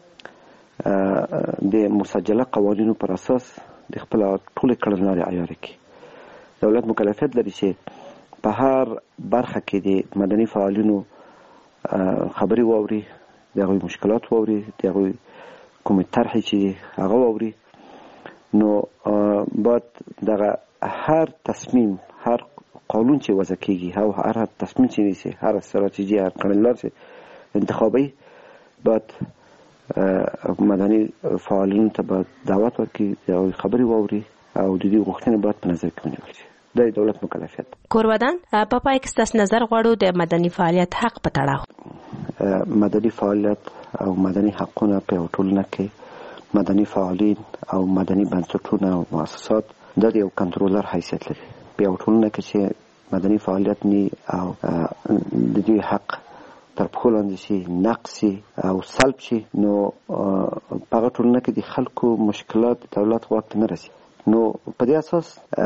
د مسجله قوانینو پر اساس د خپل ټول کړنلارې عیاره کړي. دولت مکلفیت لري چې په هر برخه کې د مدني فعالینو خبرې واوري، د هغوی مشکلات واوري، د هغوی کومې طرحې چې هغه واوري. نو باید دغه هر تصمیم، هر قانون چې وضع کېږي او هر تصمیم چې نیسي، هر استراتیژي، هر کړنلار چې انتخابي باید مدني فعالینو ته باید دعوت ورکړي، د هغوی خبرې واوري او د دې غوښتنې باید په نظر کې ونیول شي. دا د دولت مکلفیت. کورودان په پای کې ستاسو نظر غواړو د مدني فعالیت حق په تړاو. مدني فعالیت او مدني حقونه په یو ټولنه کې مدني فعالین او مدني بنسټونه او مؤسسات د یو کنټرولر حیثیت لري. په یو ټولنه کې چې مدني فعالیت ني او د دې حق تر پښو لاندې شي، نقص شي او سلب شي، نو په هغه ټولنه کې د خلکو مشکلات دولت واک ته نه رسي. نو په دې اساس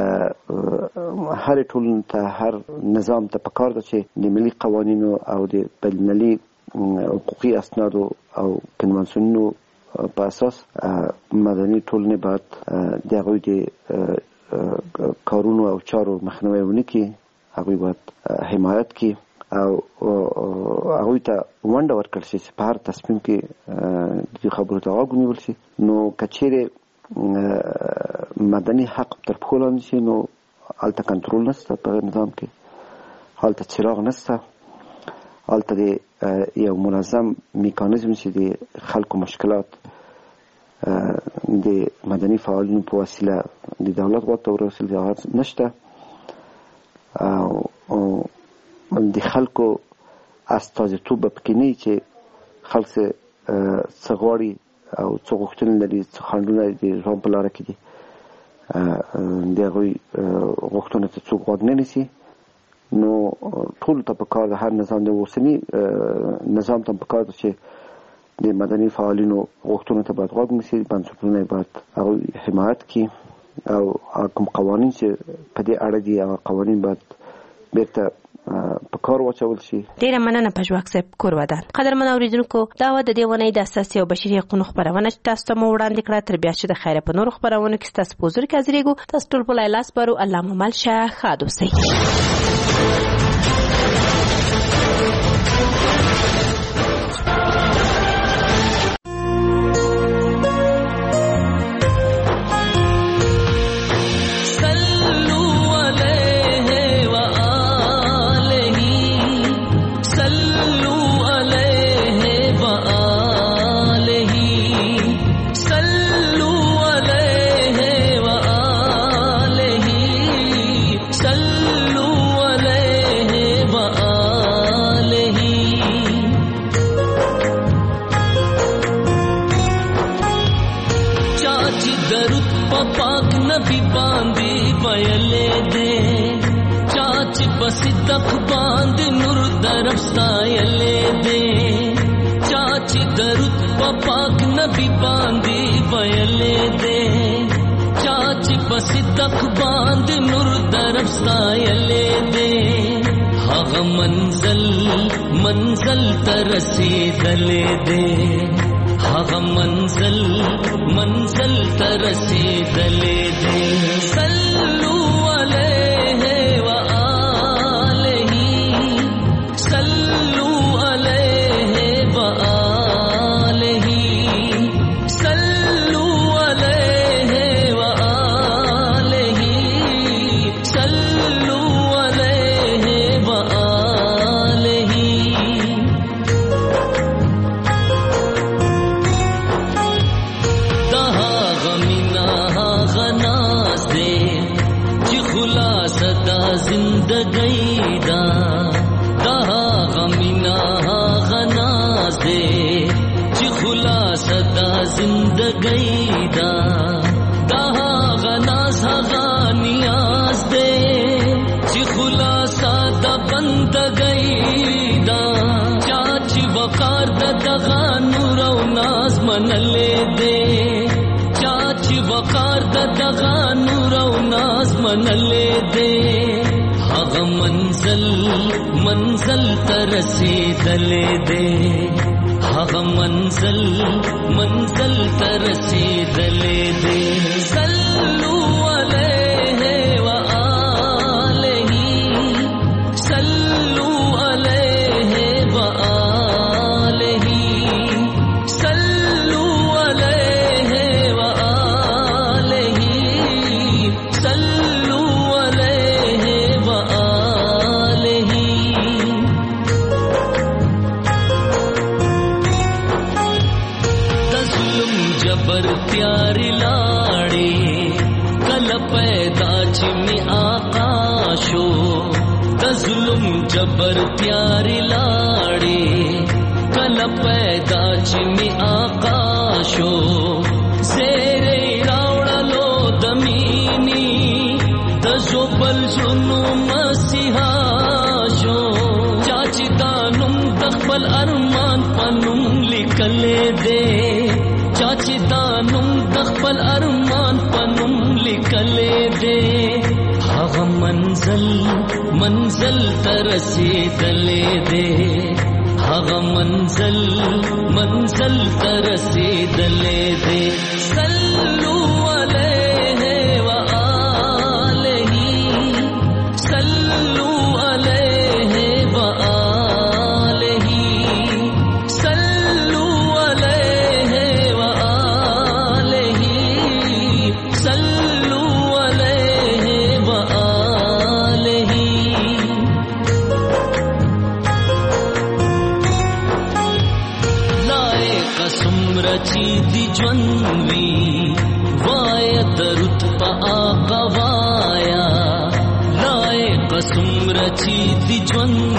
هر ټولنه ته هر نظام ته پکار ده چې د ملي قوانینو او د بین‌المللي حقوقي اسنادو او کنوانسیونونو په اساس مدني ټولنې باید د هغوی د کارونو او چارو مخنیوی ونکړي، هغوی باید حمایت کړي او هغوی ته ونډه ورکړل شي چې په هر تصمیم کې د خبرو ته غوږ ونیول شي. نو که چیرې مدني حق تر پښو لاندې شي نو هلته کنټرول نشته، په نظام کې هلته څراغ نشته، هلته د یو منظم میکانیزم چې د خلکو مشکلات د مدني فعالینو په وسیله د دولت واک ته ورسول هغه نشته او د خلکو استازیتوب به پکې نه وي چې خلک څه غواړي او څه غوښتنې لري، څه خنډونه د ژوند په لاره کې دي، د هغوی غوښتنو ته څوک غوږ نه نیسي. نو ټولو ته پکار ده، هر نظام د اوسني نظام ته پکار ده چې د مدني فعالینو غوښتنو ته باید غوږ نیسي، بنسټونه باید هغوی حمایت کړي او کوم قوانین چې په دې اړه دي هغه قوانین باید بیرته په کار واچول شي. ډیره مننه پژواک صاحب کورودان. قدرمن اوریدونکو دا و د دې ونې د اساسي او بشري حقوقو خبرونه چې تاسو ته مو وړاندې کړه. تر بیا چې د خیره په نور خبرونه کې تاسو په حضور کې حاضرېږو. تاسو ټول په لاس بارو الله ممل شه ښاد اوسئ. सिद्दक बांध नूर दरफ सायले दे चाची दरुद पाक नबी बांधी वयले दे चाची बसिद्दक बांध नूर दरफ सायले दे हग मंजल मंजल तरसी दले दे हग मंजल मंजल तरसी दले दे सल्लू मनले दे चाची वकार दगा नूर नाज मनले दे हग मंजल मंजल तरसी दले दे हग मंजल मंजल तरसी दले दे सल्लू अलैहि व आलिहि सल्लू अलैहि व आलिहि प्यारी लाड़ी कल पैदा चिमी आकाशो तजुलुम जबर प्यारी लाड़ी कल पैदा चिमी आकाशो जेरे रावड़लो दमीनी तजो बल जुनू मसीहाशो चाची दानुम तखबल अरमान पनुम लिकले दे चाची दानुम दखबल अरमान पनुम लिक کله دې هغه منزل تر رسیدلې دې هغه منزل تر رسیدلې دې صلو علیه و آله صلو علیه و آله صلو علیه و آله صلو علیه و آله لایق سمره چې دی ژوند وي وای درود په آقا وایا لایق سمره چې دی ژوند